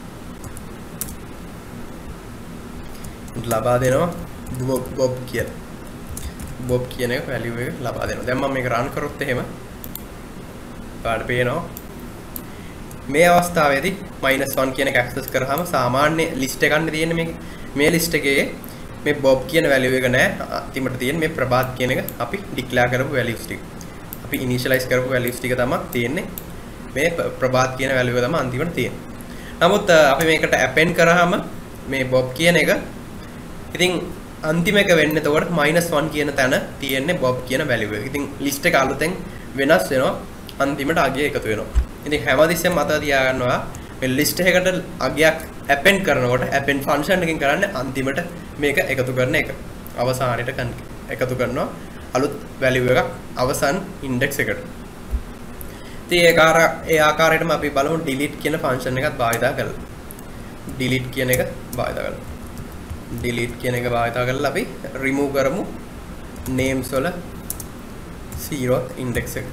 [SPEAKER 1] ලබා දෙනවා bob කියන එක value එක ලබා දෙනවා. දැන් මම මේක run කරොත් එහෙම ඔයාලට පේනවා මේ අවස්ථාවේදී -1 කියන එක access කරාම සාමාන්‍ය list එකක් තියෙන්නේ මේකේ. මේ list එකේ මේ bob කියන value එක නෑ. අන්තිමට තියෙන මේ ප්‍රභාත් කියන එක අපි declare කරපු values ටික. අපි initialize කරපු values ටික තමයි තියෙන්නේ. මේ ප්‍රභාත් කියන value එක තමයි අන්තිමට තියෙන්නේ. නමුත් අපි මේකට append කරාම මේ bob කියන එක ඉතින් අන්තිම එක වෙන්නේ එතකොට -1 කියන තැන තියෙන්නේ bob කියන value එක. ඉතින් list එක අලුතෙන් වෙනස් වෙනවා. අන්තිමට අගය එකතු වෙනවා. ඉතින් හැමතිස්සෙම මතක තියාගන්නවා මේ list එකකට අගයක් append කරනකොට append function එකකින් කරන්නේ අන්තිමට මේක එකතු කරන එක. අවසානයේට එකතු කරනවා අලුත් value එකක් අවසන් index එකට. ඉතින් ඒ ආකාරයටම අපි බලමු delete කියන function එකත් භාවිතා කරලා. delete කියන එක භාවිතා කරලා. delete කියන එක භාවිතා කරලා අපි remove කරමු names වල 0th index එක.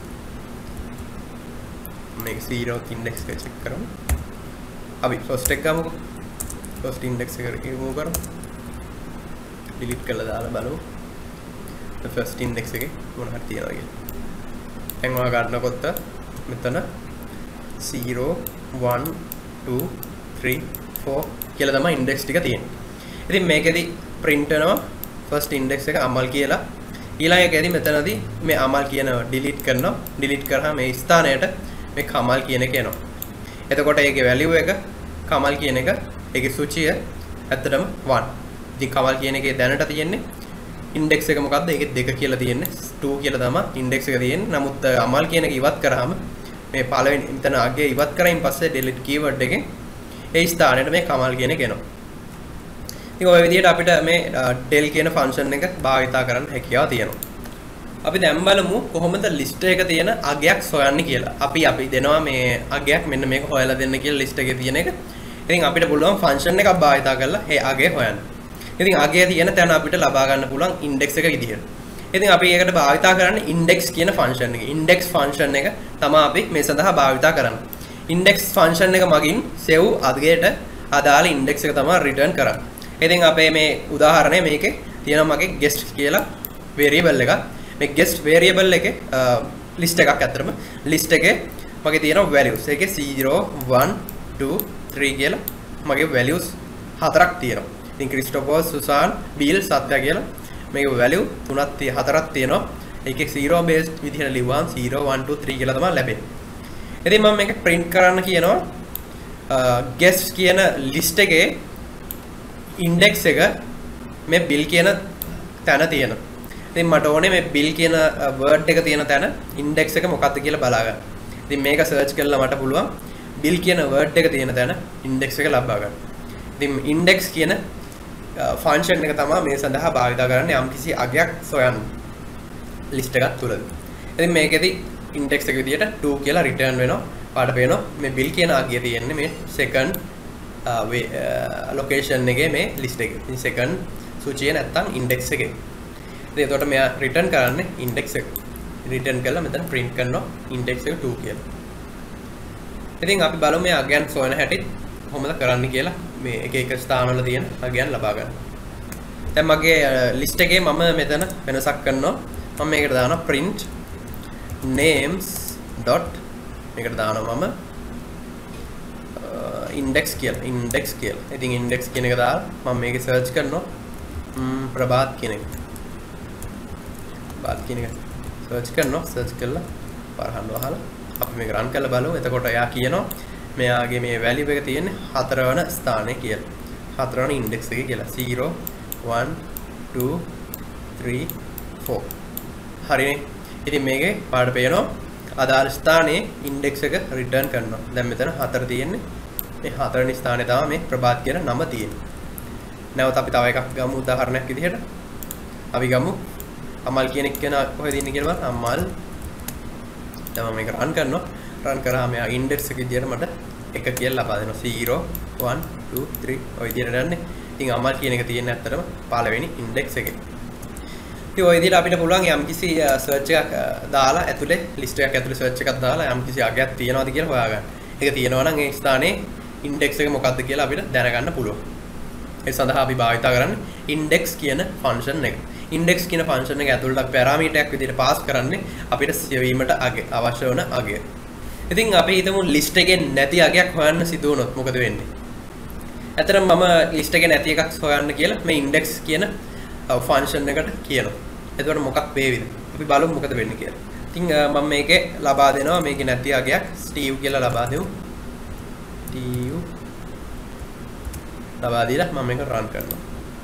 [SPEAKER 1] මේක 0th index එක check කරමු. අපි first එක ගමුකෝ. first index එක remove කරමු. delete කරලා දාලා බලමු. first index එකේ මොන හරි තියනවා කියලා. දැන් ඔයා ගන්නකොට මෙතන 0 1 2 3 4 කියලා තමයි index ටික තියෙන්නේ. ඉතින් මේකෙදි print වෙනවා first index එක අමල් කියලා. ඊළඟ එකේදී මෙතනදී මේ අමල් කියනව delete කරනවා. delete කරාම මේ ස්ථානයට මේ කමල් කියන එක එනවා. එතකොට ඒකේ value එක කමල් කියන එක ඒකේ සූචිය ඇත්තටම 1. ඉතින් කමල් කියන එකේ දැනට තියෙන්නේ index එක මොකද්ද? ඒකේ 2 කියලා තියෙන්නේ. 2 කියලා තමයි index එක තියෙන්නේ. නමුත් අමල් කියන එක ඉවත් කරාම මේ පළවෙනි මෙතන අගය ඉවත් කරයින් පස්සේ delete keyword එකෙන් ඒ ස්ථානයට මේ කමල් කියන එක එනවා. ඉතින් ඔය විදිහට අපිට මේ del කියන function එක භාවිතා කරන්න හැකියාව තියෙනවා. අපි දැන් බලමු කොහොමද list එක තියෙන අගයක් සොයන්නේ කියලා. අපි දෙනවා මේ අගයක් මෙන්න මේක හොයලා දෙන්න කියලා list එකේ තියෙන එක. ඉතින් අපිට පුළුවන් function එකක් භාවිතා කරලා ඒ අගය හොයන්න. ඉතින් අගය තියෙන තැන අපිට ලබා ගන්න පුළුවන් index එක විදිහට. ඉතින් අපි ඒකට භාවිතා කරන්නේ index කියන function එක. index function එක තමයි අපි මේ සඳහා භාවිතා කරන්නේ. index function එක මගින් සෙව් අගයට අදාළ ඉන්ඩෙක්ස් එක තමයි රිටර්න් කරන්නේ. ඉතින් අපේ මේ උදාහරණය මේකේ තියෙනවා මගේ guest කියලා variable එකක්. මේ guest variable එකේ list එකක් අතරම list එකේ මගේ තියෙනවා values. ඒකේ 0 1 2 3 කියලා මගේ values හතරක් තියෙනවා. ඉතින් ක්‍රිස්ටෝෆර් සුසාන් බීල් සත්‍ය කියලා මේකේ value හතරක් තියෙනවා. ඒකේ 0 based විදිහට ලිව්වම 0 1 2 3 කියලා තමයි ලැබෙන්නේ. ඉතින් මම මේක print කරන්න කියනවා guest කියන list එකේ index එක මේ bill කියන තැන තියෙනවා. ඉතින් මට ඕනේ මේ bill කියන word එක තියෙන තැන index එක මොකක්ද කියලා බලා ගන්න. ඉතින් මේක search කරලා මට පුළුවන් bill කියන word එක තියෙන තැන index එක ලබා ගන්න. ඉතින් index කියන function එක තමයි මේ සඳහා භාවිත කරන්නේ යම්කිසි අගයක් සොයන්න list එකක් තුලදී. ඉතින් මේකෙදි index එක විදියට 2 කියලා return වෙනවා. පාඩ පේනවා මේ bill කියන අගය තියෙන්නේ මේ second location එකේ මේ list එකේ. ඉතින් second සූචියේ නැත්තම් index එකේ. ඉතින් එතකොට මෙයා return කරන්නේ index එක. return කළා මෙතන print කරනවා index එක 2 කියලා. ඉතින් අපි බලමු මේ අගයන් සොයන හැටි කොහොමද කරන්න කියලා මේ එක එක ස්ථානවල තියෙන අගයන් ලබා ගන්න. දැන් මගේ list එකේ මම මෙතන වෙනසක් කරනවා. මම මේකට දානවා print names dot මේකට දානවා මම index කියලා. ඉතින් index කියන එක දාලා මම මේක search කරනවා ප්‍රභාත් කියන එක. search කරලා පරහන්න වහලා අපි මේක run කරලා බලමු. එතකොට එයා කියනවා මෙයාගේ මේ value එක තියෙන්නේ 4 වෙනි ස්ථානයේ කියලා. 4 වෙනි index එකේ කියලා. 0 1 2 3 4. හරිනේ. ඉතින් මේකේ පාඩ පේනවා අදාළ ස්ථානයේ index එක return කරනවා. දැන් මෙතන 4 තියෙන්නේ. මේ 4 වෙනි ස්ථානයේ තමයි මේ ප්‍රභාත් කියන නම තියෙන්නේ. නැවත අපි තව එකක් ගමු උදාහරණයක් විදිහට. අපි ගමු අමල් කියන එක කොහෙද ඉන්නේ කියලා බලන්න. අමල්. දැන් මම මේක run කරනවා. run කරාම මෙයා index එක විදිහට මට එක කියලා ලබා දෙනවා. 0 1 2 3 ඔය විදිහට යන්නේ. ඉතින් අමල් කියන එක තියෙන්නේ ඇත්තටම පළවෙනි index එකේ. ඉතින් ඔය විදිහට අපිට පුළුවන් යම්කිසි search එකක් දාලා ඇතුලේ list එකක් ඇතුලේ search එකක් දාලා යම්කිසි අගයක් තියනවාද කියලා හොයාගන්න. ඒක තියෙනවා නම් ඒ ස්ථානයේ index එක මොකක්ද කියලා අපිට දැනගන්න පුළුවන්. ඒ සඳහා අපි භාවිත කරන්නේ index කියන function එක. index කියන function එක ඇතුළට අපි parameter එකක් විදිහට pass කරන්නේ අපිට කියවීමට අවශ්‍ය වන අගය. ඉතින් අපි හිතමු list එකේ නැති අගයක් හොයන්න සිදු වුණොත් මොකද වෙන්නේ? ඇත්තටම මම list එකේ නැති එකක් හොයන්න කියලා මේ index කියන function එකට කියනවා. එතකොට මොකක් වේවිද? අපි බලමු මොකද වෙන්නේ කියලා. ඉතින් මම මේකේ ලබා දෙනවා මේකේ නැති අගයක් Steve කියලා ලබා දෙමු. Steve ලබා දීලා මම මේක run කරනවා.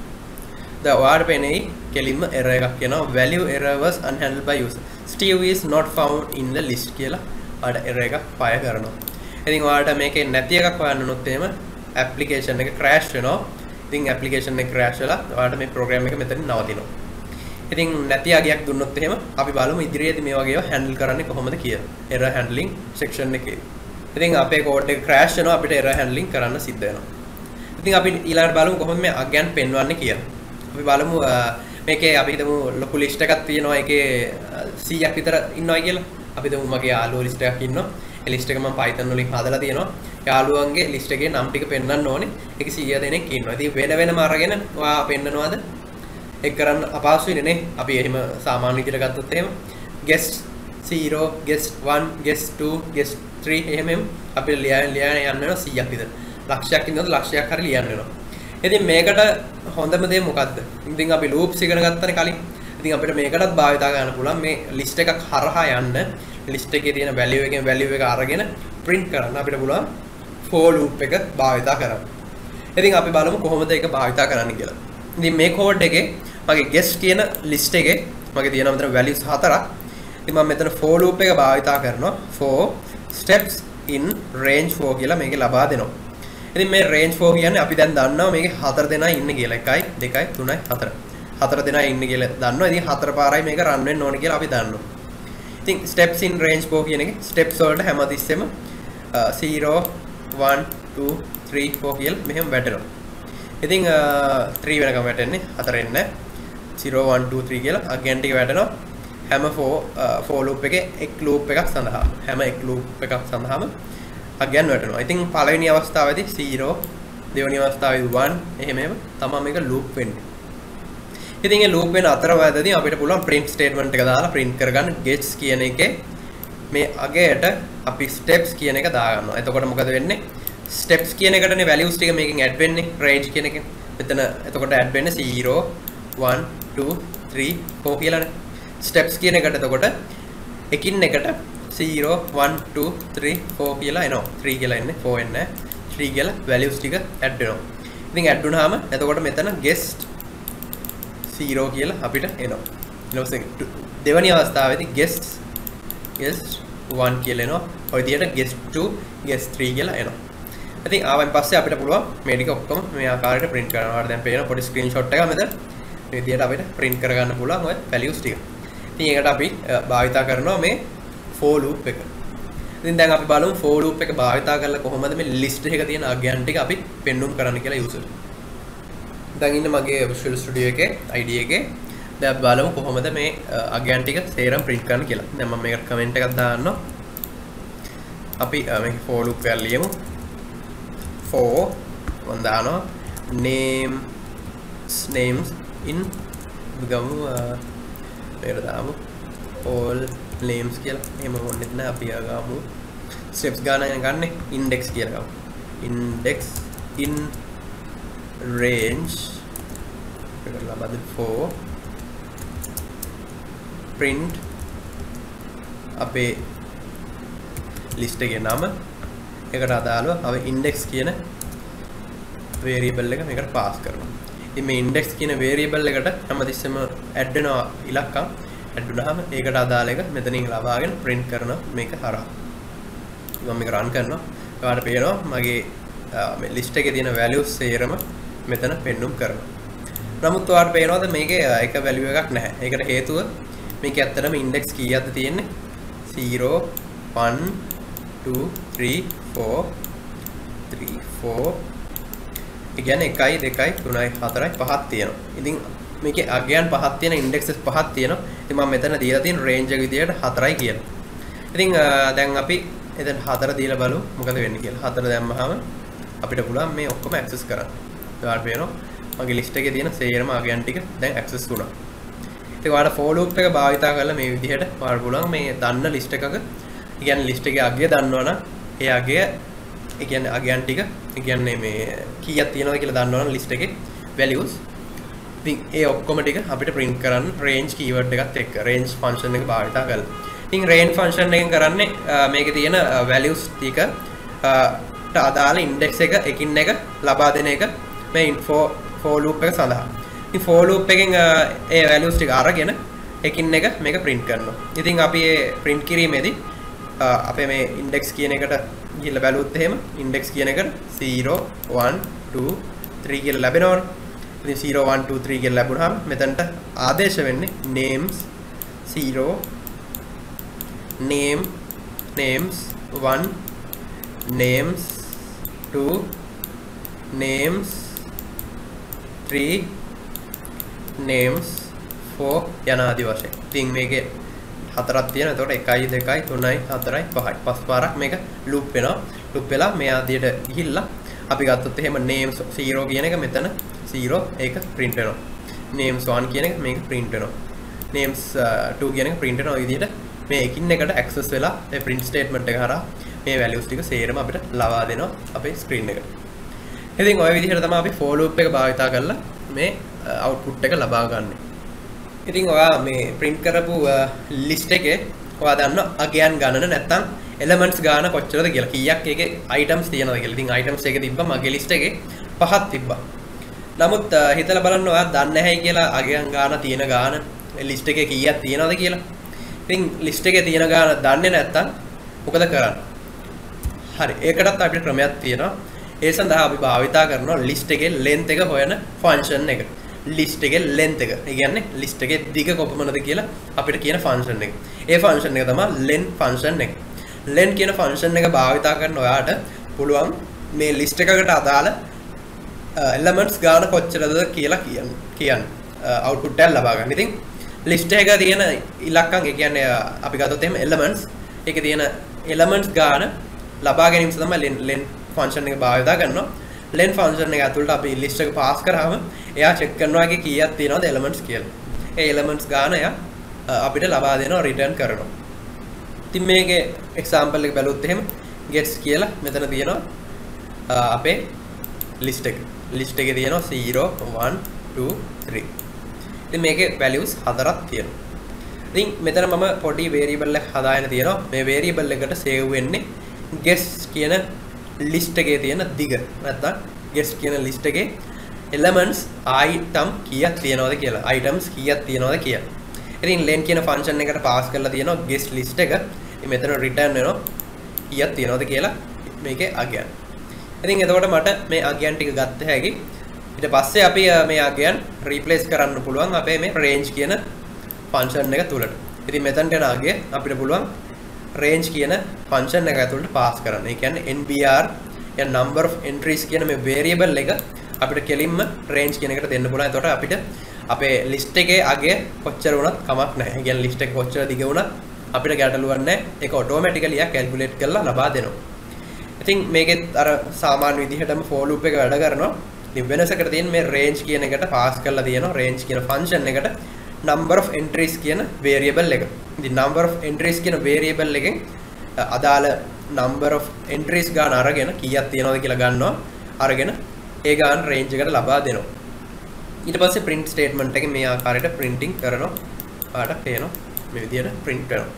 [SPEAKER 1] දැන් ඔයාලට පේන්නේ කෙලින්ම error එකක් කියනවා value error was unhandled by user. Steve is not found in the list කියලා ඔයාලට error එකක් fire කරනවා. ඉතින් ඔයාලට මේකේ නැති එකක් හොයන්න උනොත් එහෙම application එක crash වෙනවා. ඉතින් application එක crash වෙලා ඔයාලට මේ program එක මෙතනින් නවතිනවා. ඉතින් නැති අගයක් දුන්නොත් එහෙම අපි බලමු ඉදිරියේදී මේ වගේ ඒවා handle කරන්නේ කොහොමද කියලා. error handling section එකේ. ඉතින් අපේ code එක crash වෙනවා අපිට error handling කරන්න සිද්ධ වෙනවා. ඉතින් අපි ඊළඟට බලමු කොහොමද මේ අගයන් පෙන්වන්නේ කියලා. අපි බලමු මේකේ අපි හිතමු ලොකු list එකක් තියෙනවා ඒකේ 100ක් විතර ඉන්නවා කියලා. අපි හිතමු මගේ යාළුවෝ list එකක් ඉන්නවා. ඒ list එක මම Python වලින් හදලා තියෙනවා. යාළුවන්ගේ list එකේ නම් ටික පෙන්වන්න ඕනේ. ඒක 100 දෙනෙක් ඉන්නවා. ඉතින් වෙන වෙනම අරගෙන ඔයා පෙන්නනවාද? ඒක කරන්න අපහසුයිනේ නේ. අපි එහෙම සාමාන්‍ය විදිහට ගත්තොත් එහෙම guest 0, guest 1, guest 2, guest 3 එහෙම අපිට ලියන්න යන්න වෙනවා 100ක් විතර. ලක්ෂයක් ඉන්නවද ලක්ෂයක් හරි ලියන්න වෙනවා. ඉතින් මේකට හොඳම දේ මොකද්ද? ඉතින් අපි loops ඉගෙන ගත්තනේ කලින්. ඉතින් අපිට මේකටත් භාවිත කරන්න පුළුවන් මේ list එකක් හරහා යන්න list එකේ තියෙන value එකෙන් value එක අරගෙන print කරන්න අපිට පුළුවන් for loop එක භාවිත කරන්න. ඉතින් අපි බලමු කොහොමද ඒක භාවිත කරන්න කියලා. ඉතින් මේ code එකේ මගේ guest කියන list එකේ මගේ තියෙනවා මෙතන values 4ක්. ඉතින් මම මෙතන for loop එක භාවිත කරනවා for steps in range 4 කියලා මේකේ ලබා දෙනවා. ඉතින් මේ range 4 කියන්නේ අපි දැන් දන්නවා මේකේ 4 දෙනා ඉන්නේ කියලා. 1 2 3 4. 4 දෙනා ඉන්නේ කියලා දන්නවා. ඉතින් 4 පාරයි මේක run වෙන්න ඕනේ කියලා අපි දන්නවා. ඉතින් steps in range 4 කියන එකේ steps වලට හැමතිස්සෙම 0 1 2 3 4 කියලා මෙහෙම වැටෙනවා. ඉතින් 3 වෙනකම් වැටෙන්නේ 4 එන්නේ 0 1 2 3 කියලා again ටික වැටෙනවා. හැම for loop එකේ එක් loop එකක් සඳහා හැම එක් loop එකක් සඳහාම again වැටෙනවා. ඉතින් පළවෙනි අවස්ථාවේදී 0 දෙවෙනි අවස්ථාවේදී 1 එහෙමම තමයි මේක ලූප් වෙන්නේ. ඉතින් මේ ලූප් වෙන අතරමැදදී අපිට පුළුවන් print statement එක දාලා print කරගන්න gets කියන එකේ මේ අගයට අපි steps කියන එක දාගන්නවා. එතකොට මොකද වෙන්නේ? steps කියන එකටනේ values ටික මේකෙන් add වෙන්නේ range කියන එකෙන්. මෙතන එතකොට add වෙන්නේ 0 1 2 3 4 කියලානේ. steps කියන එකට එතකොට එකින් එකට 0 1 2 3 4 කියලා එනවා. 3 කියලා එන්නේ 4 එන්නේ නැහැ. 3 කියලා values ටික add වෙනවා. ඉතින් add වුණාම එතකොට මෙතන guest 0 කියලා අපිට එනවා. ඊට පස්සේ දෙවෙනි අවස්ථාවේදී guest 1 කියලා එනවා. ඔය විදිහට guest 2 guest 3 කියලා එනවා. ඉතින් ආවන් පස්සේ අපිට පුළුවන් මේ ටික ඔක්කොම මේ ආකාරයට print කරනවා. ඔයාලා දැන් පේන පොඩි screenshot එකක් මෙතන මේ විදිහට අපිට print කරගන්න පුළුවන් ඔය values ටික. ඉතින් ඒකට අපි භාවිතා කරනවා මේ for loop එක. ඉතින් දැන් අපි බලමු for loop එක භාවිතා කරලා කොහොමද මේ list එකක තියෙන අගයන් ටික අපි පෙන්වුම් කරන්න කියලා user. දැන් ඉන්න මගේ Visual Studio එකේ ID එකේ දැන් බලමු කොහොමද මේ අගයන් ටික සේරම print කරන්න කියලා. දැන් මම මේකට comment එකක් දාන්නවා. අපි මේක for loop එක ලියමු. for මම දානවා names in ගමු මේකට දාමු all names කියලා. එහෙම වොන්නේ නැහැ අපි ආගමු steps ගන්න index කියලා ගමු. index in range කරලා බදු for print අපේ list එකේ නම එකට අදාළව අපි index කියන variable එක මේකට pass කරනවා. ඉතින් මේ index කියන variable එකට හැමතිස්සෙම add වෙනවා ඉලක්කම් add වුණාම ඒකට අදාළ එක මෙතනින් ලබාගෙන print කරනවා මේක හරහා. මම මේක run කරනවා. ඔයාලට පේනවා මගේ මේ list එකේ තියෙන values සේරම මෙතන පෙන්නුම් කරනවා. නමුත් ඔයාලට පේනවාද මේකේ එක value එකක් නැහැ. ඒකට හේතුව මේකේ ඇත්තටම index කීයක්ද තියෙන්නේ? 0 1 2 3 4 3 4 ඒ කියන්නේ 1 2 3 4 5ක් තියෙනවා. ඉතින් මේකේ අගයන් 5ක් තියෙන indexes 5ක් තියෙනවා. ඉතින් මම මෙතන දීලා තියෙන range එක විදියට 4යි කියලා. ඉතින් දැන් අපි එතන 4 දීලා බලමු මොකද වෙන්නේ කියලා. 4 දැම්මහම අපිට පුළුවන් මේ ඔක්කොම access කරන්න. ඔයාලට පේනවා මගේ list එකේ තියෙන සේරම අගයන් ටික දැන් access වුණා. ඉතින් ඔයාලට for loop එක භාවිතා කරලා මේ විදිහට ඔයාලට පුළුවන් මේ දන්න list එකක කියන්නේ list එකේ අගය දන්නවනම් ඒ අගය ඒ කියන්නේ අගයන් ටික ඒ කියන්නේ මේ කීයක් තියෙනවද කියලා දන්නවනම් list එකේ values ඉතින් ඒ ඔක්කොම ටික අපිට print කරන්න range keyword එකත් එක්ක range function එක භාවිතා කරලා. ඉතින් range function එකෙන් කරන්නේ මේකේ තියෙන values ටික අදාළ index එක එකින් එක ලබා දෙන එක මේ for loop එක සඳහා. ඉතින් for loop එකෙන් ඒ values ටික අරගෙන එකින් එක මේක print කරනවා. ඉතින් අපි මේ print කිරීමේදී අපේ මේ index කියන එකට ගිහිල්ලා බැලුවොත් එහෙම index කියන එකට 0 1 2 3 කියලා ලැබෙනවනේ. ඉතින් 0 1 2 3 කියලා ලැබුණාම මෙතනට ආදේශ වෙන්නේ names 0 names 1 names 2 names 3 names 4 යන ආදි වශයෙන්. ඉතින් මේකේ හතරක් තියෙනවා. එතකොට 1 2 3 4 5යි. පස් පාරක් මේක loop වෙනවා. loop වෙලා මේ ආදියට ගිහිල්ලා අපි ගත්තොත් එහෙම names 0 කියන එක මෙතන 0 ඒක print වෙනවා. names 1 කියන එක මේක print වෙනවා. names 2 කියන එක print වෙනවා. ඔය විදිහට මේ එකින් එකට access වෙලා මේ print statement එක හරහා මේ values ටික සේරම අපිට ලබා දෙනවා අපේ screen එකට. ඉතින් ඔය විදිහට තමයි අපි for loop එක භාවිතා කරලා මේ output එක ලබා ගන්න. ඉතින් ඔයා මේ print කරපු list එකේ ඔයා දන්නවා අගයන් ගණන නැත්තම් elements ගාන කොච්චරද කියලා. කීයක් ඒකේ items තියෙනවද කියලා. ඉතින් items එකේ තිබ්බා මගේ list එකේ 5ක් තිබ්බා. නමුත් හිතලා බලන්න ඔයා දන්නේ නැහැයි කියලා අගයන් ගාන තියෙන ගාන list එකේ කීයක් තියෙනවද කියලා. ඉතින් list එකේ තියෙන ගාන දන්නේ නැත්තම් මොකද කරන්නේ? හරි. ඒකටත් අපිට ක්‍රමයක් තියෙනවා. ඒ සඳහා අපි භාවිතා කරනවා list එකේ length එක හොයන function එක. list එකේ length එක. ඒ කියන්නේ list එකේ දිග කොපමණද කියලා අපිට කියන function එක. ඒ function එක තමයි len function එක. len කියන function එක භාවිතා කරන ඔයාට පුළුවන් මේ list එකකට අදාළ elements ගාන කොච්චරද කියලා කියන්න output එක ලබා ගන්න. ඉතින් list එක තියෙන ඉලක්කම් ඒ කියන්නේ අපි ගත්තොත් එහෙම elements ඒකේ තියෙන elements ගාන ලබා ගැනීම තමයි len function එක භාවිතා කරනවා. len function එක ඇතුළට අපි list එක pass කරාම එයා check කරනවා එකේ කීයක් තියෙනවද elements කියලා. ඒ elements ගාන එයා අපිට ලබා දෙනවා return කරනවා. ඉතින් මේකේ example එක බැලුවොත් එහෙම gets කියලා මෙතන තියෙනවා අපේ list එක. list එකේ තියෙනවා 0 1 2 3. ඉතින් මේකේ values හතරක් තියෙනවා. ඉතින් මෙතන මම පොඩි variable එකක් හදාගෙන තියෙනවා. මේ variable එකට save වෙන්නේ guess කියන list එකේ තියෙන දිග. නැත්නම් guess කියන list එකේ elements item කීයක් තියෙනවද කියලා. items කීයක් තියෙනවද කියලා. ඉතින් len කියන function එකට pass කරලා තියෙනවා guess list එක. ඉතින් මෙතන return වෙනවා කීයක් තියෙනවද කියලා මේකේ අගයන්. ඉතින් එතකොට මට මේ අගයන් ටික ගත්ත හැකි. ඊට පස්සේ අපි මේ අගයන් replace කරන්න පුළුවන් අපේ මේ range කියන function එක තුලට. ඉතින් මෙතනට යන අගය අපිට පුළුවන් range කියන function එක ඇතුළට pass කරන්න. ඒ කියන්නේ nbr या number of entries කියන මේ variable එක අපිට කෙලින්ම range කියන එකට දෙන්න පුළුවන්. එතකොට අපිට අපේ list එකේ අගය කොච්චර වුණත් කමක් නැහැ. ඒ කියන්නේ list එක කොච්චර දිග වුණත් අපිට ගැටලුවක් නැහැ. ඒක automatically calculate කරලා ලබා දෙනවා. ඉතින් මේකෙත් අර සාමාන්‍ය විදිහටම for loop එක වැඩ කරනවා. ඉතින් වෙනසකට තියෙන මේ range කියන එකට pass කරලා තියෙනවා. range කියන function එකට number of entries කියන variable එක. ඉතින් number of entries කියන variable එකෙන් අදාළ number of entries ගන්න අරගෙන කීයක් තියෙනවද කියලා ගන්නවා. අරගෙන ඒ ගන්න range එකට ලබා දෙනවා. ඊට පස්සේ print statement එකේ මේ ආකාරයට printing කරනවා. ඔයාලට පේනවා මේ විදිහට print වෙනවා.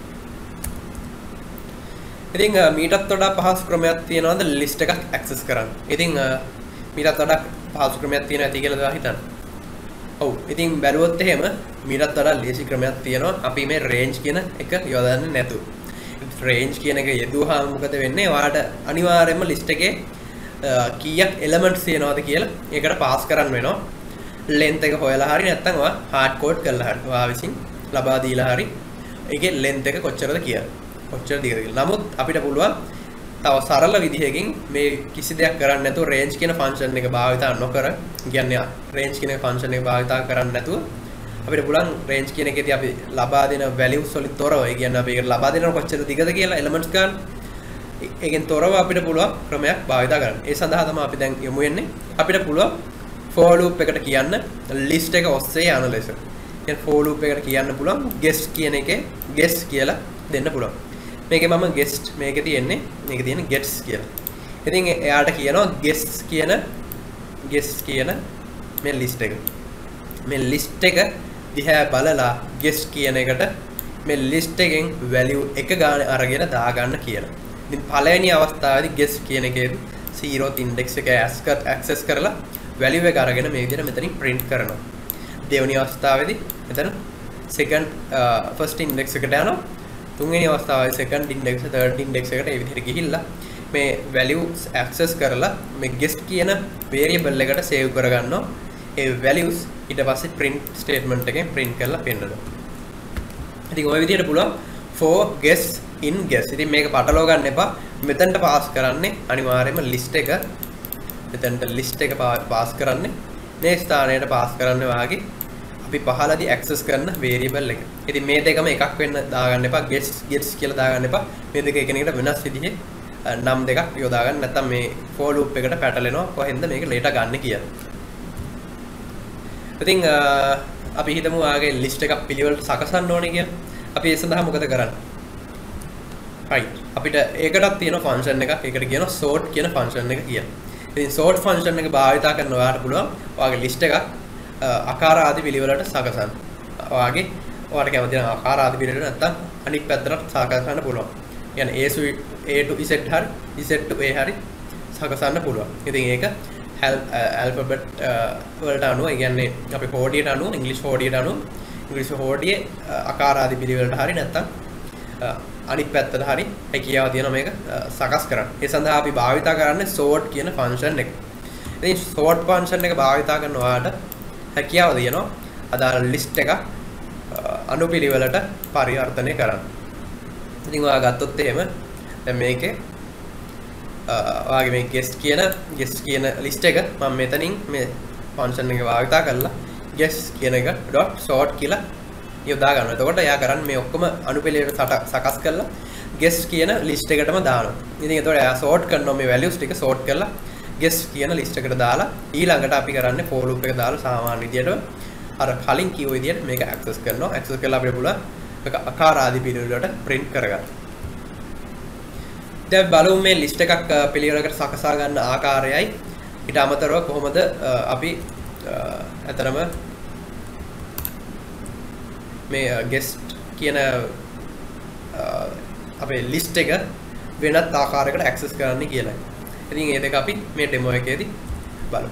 [SPEAKER 1] ඉතින් මීටත් වඩා පහසු ක්‍රමයක් තියෙනවද list එකක් access කරන්න. ඉතින් මීටත් වඩා පහසු ක්‍රමයක් තියෙනවා ඇති කියලා දාලා හිතන්න. ඔව්. ඉතින් බැලුවොත් එහෙම මීටත් වඩා ලේසි ක්‍රමයක් තියෙනවා. අපි මේ range කියන එක යොදන්නේ නැතුව. range කියන එක යෙදුවාම මොකද වෙන්නේ? ඔයාලට අනිවාර්යයෙන්ම list එකේ කීයක් elements තියෙනවද කියලා ඒකට pass කරන්න වෙනවා. length එක හොයලා හරි නැත්නම් ඔයා hard code කරලා හරි ඔයා විසින් ලබා දීලා හරි ඒකේ length එක කොච්චරද කියලා. කොච්චර දිගද කියලා. නමුත් අපිට පුළුවන් තව සරල විදිහකින් මේ කිසි දෙයක් කරන්නේ නැතුව range කියන function එක භාවිත නොකර කියන්නේ range කියන function එක භාවිත කරන්නේ නැතුව අපිට පුළුවන් range කියන එකේදී අපි ලබා දෙන values වලින් තොරව ඒ කියන්නේ අපි ඒකට ලබා දෙනවා කොච්චර දිගද කියලා elements ගන්න. ඒකෙන් තොරව අපිට පුළුවන් ක්‍රමයක් භාවිත කරන්න. ඒ සඳහා තමයි අපි දැන් යමු වෙන්නේ. අපිට පුළුවන් for loop එකට කියන්න list එක ඔස්සේ යන ලෙස. කියන්නේ for loop එකට කියන්න පුළුවන් guess කියන එකේ guess කියලා දෙන්න පුළුවන්. මේකේ මම guest මේකේ තියෙන්නේ gets කියලා. ඉතින් එයාට කියනවා guess කියන මේ list එක. මේ list එක දිහා බලලා guess කියන එකට මේ list එකෙන් value එක ගන්න අරගෙන දාගන්න කියලා. ඉතින් පළවෙනි අවස්ථාවේදී guess කියන එකේදී 0th index එක access කරලා value එක අරගෙන මේ විදිහට මෙතනින් print කරනවා. දෙවෙනි අවස්ථාවේදී මෙතන first index එකට යනවා. තුන්වෙනි අවස්ථාවේ second index third index එකට ඒ විදිහට ගිහිල්ලා මේ values access කරලා මේ guess කියන variable එකට save කරගන්නවා. ඒ values ඊට පස්සේ print statement එකෙන් print කරලා පෙන්නනවා. ඉතින් ওই විදිහට පුළුවන් for guess in guess. ඉතින් මේක පටලවා ගන්න එපා. මෙතනට pass කරන්නේ අනිවාර්යයෙන්ම list එක. මෙතනට list එක pass කරන්නේ මේ ස්ථානයට pass කරන්න වාගේ අපි පහළදී access කරන variable එක. ඉතින් මේ දෙකම එකක් වෙන්න දාගන්න එපා. gets කියලා දාගන්න එපා. මේ දෙක එකිනෙකට වෙනස් විදිහේ නම් දෙකක් යොදා ගන්න. නැත්නම් මේ for loop එකට පැටලෙනවා කොහෙන්ද මේක later ගන්න කියලා. ඉතින් අපි හිතමු ආගේ list එකක් පිළිවෙලට සකසන්න ඕනේ කියලා. අපි ඒ සඳහා මොකද කරන්නේ? right. අපිට ඒකටත් තියෙන function එකක්. ඒකට කියනවා sort කියන function එක කියලා. ඉතින් sort function එක භාවිත කරන ඔයාලට පුළුවන් ඔයාගේ list එකක් ආකාර ආදී පිළිවෙලට සකසන්න. ඔයාලට කැමති නම් ආකාර ආදී පිළිවෙලට නැත්නම් අනිත් පැත්තට සකසන්න පුළුවන්. කියන්නේ A to Z හරි Z to A හරි සකසන්න පුළුවන්. ඉතින් ඒක alphabet වලට අනුව ඒ කියන්නේ අපි හෝඩියට අනුව English හෝඩියට අනුව English හෝඩියේ ආකාර ආදී පිළිවෙලට හරි නැත්නම් අනිත් පැත්තට හරි හැකියාව තියෙනවා මේක සකස් කරන්න. ඒ සඳහා අපි භාවිත කරන්නේ sort කියන function එක. ඉතින් sort function එක භාවිත කරන ඔයාලට හැකියාව තියෙනවා අදාළ list එක අනුපිළිවෙලට පරිවර්තනය කරන්න. ඉතින් ඔයා ගත්තොත් එහෙම දැන් මේකේ ඔයාගේ මේ guess කියන list එක මම මෙතනින් මේ function එක භාවිත කරලා guess කියන එක .sort කියලා යොදා ගන්නවා. එතකොට එයා කරන්නේ මේ ඔක්කොම අනුපිළිවෙලට සකස් කරලා guess කියන list එකටම දානවා. ඉතින් එතකොට එයා sort කරනවා මේ values ටික sort කරලා guest කියන list එකට දාලා ඊළඟට අපි කරන්නේ for loop එක දාලා සාමාන්‍ය විදියට අර කලින් කිව්ව විදියට මේක access කරනවා. access කරලා අපිට පුළුවන් මේක ආකාර ආදී පිළිවෙලට print කරගන්න. දැන් බලමු මේ list එකක් පිළිවෙලකට සකසා ගන්න ආකාරයයි ඊට අමතරව කොහොමද අපි අතරම මේ guest කියන අපේ list එක වෙනත් ආකාරයකට access කරන්න කියලා. ඉතින් මේ දෙක අපි මේ demo එකේදී බලමු.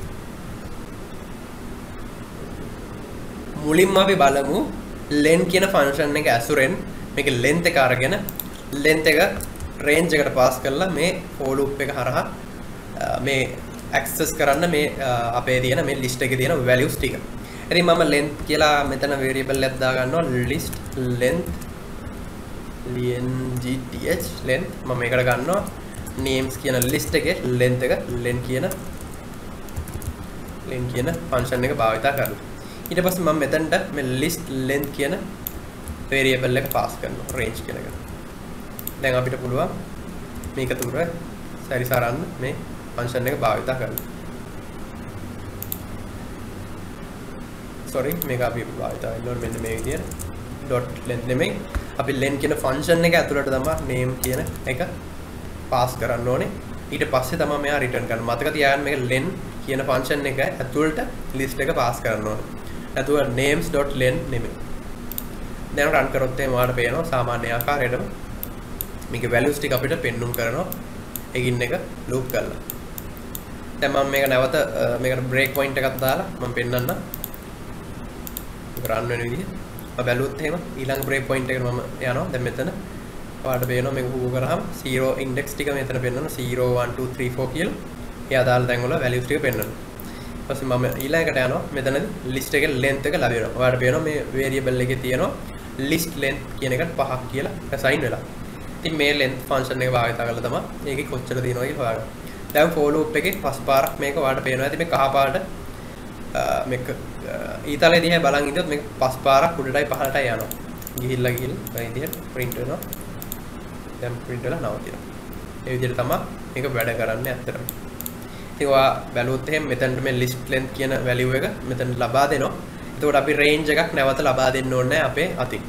[SPEAKER 1] මුලින්ම අපි බලමු len කියන function එක ඇසුරෙන් මේක length එක අරගෙන length එක range එකට pass කරලා මේ for loop එක හරහා මේ access කරන්න මේ අපේ තියෙන මේ list එකේ තියෙන values ටික. ඉතින් මම length කියලා මෙතන variable එකක් දා ගන්නවා list length length මම මේකට ගන්නවා names කියන list එකේ length එක len කියන function එක භාවිතා කරලා ඊට පස්සේ මම මෙතනට මේ list length කියන variable එක pass කරනවා range කියන එක. දැන් අපිට පුළුවන් මේක තුර සැරිසරන්න මේ function එක භාවිතා කරන්න. sorry මේක අපි භාවිතා වෙන්න ඕනේ මෙන්න මේ විදියට dot length නෙමෙයි අපි len කියන function එක ඇතුළට තමයි name කියන එක pass කරන්න ඕනේ. ඊට පස්සේ තමයි මෙයා return කරන්න. මතක තියාගන්න මේක len කියන function එක ඇතුළට list එක pass කරන්න ඕනේ. නැතුව names.len නෙමෙයි. දැන් run කරොත් එහෙම ඔයාලට පේනවා සාමාන්‍ය ආකාරයටම මේකේ values ටික අපිට පෙන්눔 කරනවා. එකින් එක loop කරලා. දැන් මම මේක නැවත මේකට break point එකක් දාලා මම පෙන්නන්නම්. run වෙන විදිහ. මම බැලුවොත් එහෙම ඊළඟ break point එකට මම යනවා. දැන් මෙතන ඔයාලට පේනවා මේක හුරු කරාම 0 index ටික මෙතන පෙන්නනවා 0 1 2 3 4 කියලා. ඒ අදාළ තැන් වල values ටික පෙන්නනවා. ඊපස්සේ මම ඊළඟට යනවා මෙතනදී list එකේ length එක ලැබෙනවා. ඔයාලට පේනවා මේ variable එකේ තියෙනවා list length කියන එකට 5ක් කියලා assign වෙලා. ඉතින් මේ length function එක භාවිත කරලා තමයි මේකේ කොච්චර තියෙනවා කියලා හොයාගන්න. දැන් for loop එකේ පස් පාරක් මේක ඔයාලට පේනවා ඇති මේ කහ පාට මේක ඊතලේ දිහා බලන් ඉඳියොත් මේක පස් පාරක් උඩටයි පහළටයි යනවා. ගිහිල්ලා මේ විදිහට print වෙනවා. දැන් print වෙලා නවතිනවා. මේ විදිහට තමයි මේක වැඩ කරන්නේ ඇත්තටම. ඉතින් ඔයා බැලුවොත් එහෙම මෙතනට මේ list length කියන value එක මෙතන ලබා දෙනවා. එතකොට අපි range එකක් නැවත ලබා දෙන්න ඕනේ අපේ අතින්.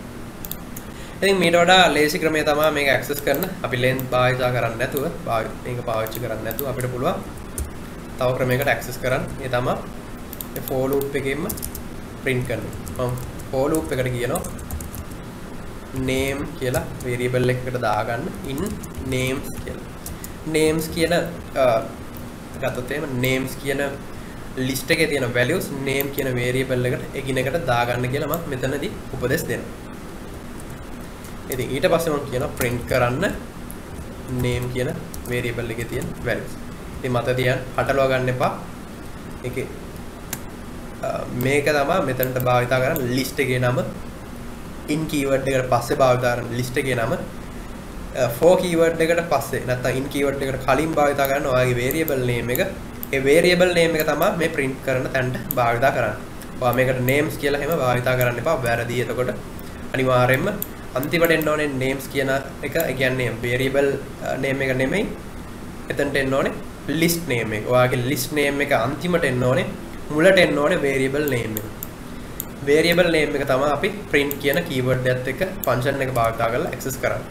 [SPEAKER 1] ඉතින් මීට වඩා ලේසි ක්‍රමය තමයි මේක access කරන්න. අපි length භාවිත කරන්නේ නැතුව මේක පාවිච්චි කරන්නේ නැතුව අපිට පුළුවන් තව ක්‍රමයකට access කරන්න. ඒ තමයි මේ for loop එකෙන්ම print කරනවා. මම for loop එකට කියනවා name කියලා variable එකකට දාගන්න in names කියලා. names කියන ගත්තොත් එහෙම names කියන list එකේ තියෙන values name කියන variable එකට එකිනෙකට දාගන්න කියලා මම මෙතනදී උපදෙස් දෙනවා. ඉතින් ඊට පස්සේ මම කියනවා print කරන්න name කියන variable එකේ තියෙන values. ඉතින් මත තියන්න හටලව ගන්න එපා. ඒකේ මේක තමයි මෙතනට භාවිතා කරන list එකේ නම in keyword එකට පස්සේ භාවිතා කරන list එකේ නම for keyword එකට පස්සේ නැත්නම් in keyword එකට කලින් භාවිතා කරන ඔයාගේ variable name එක ඒ variable name එක තමයි මේ print කරන තැනට භාවිතා කරන්නේ. ඔයා මේකට names කියලා හැම භාවිතා කරන්න එපා. වැරදි. එතකොට අනිවාර්යයෙන්ම අන්තිමට එන්න ඕනේ names කියන එක. ඒ කියන්නේ variable name එක නෙමෙයි. එතනට එන්න ඕනේ list name එක. ඔයාගේ list name එක අන්තිමට එන්න ඕනේ. මුලට එන්න ඕනේ variable name එක. variable name එක තමයි අපි print කියන keyword එකත් එක්ක function එක භාවිතා කරලා access කරන්නේ.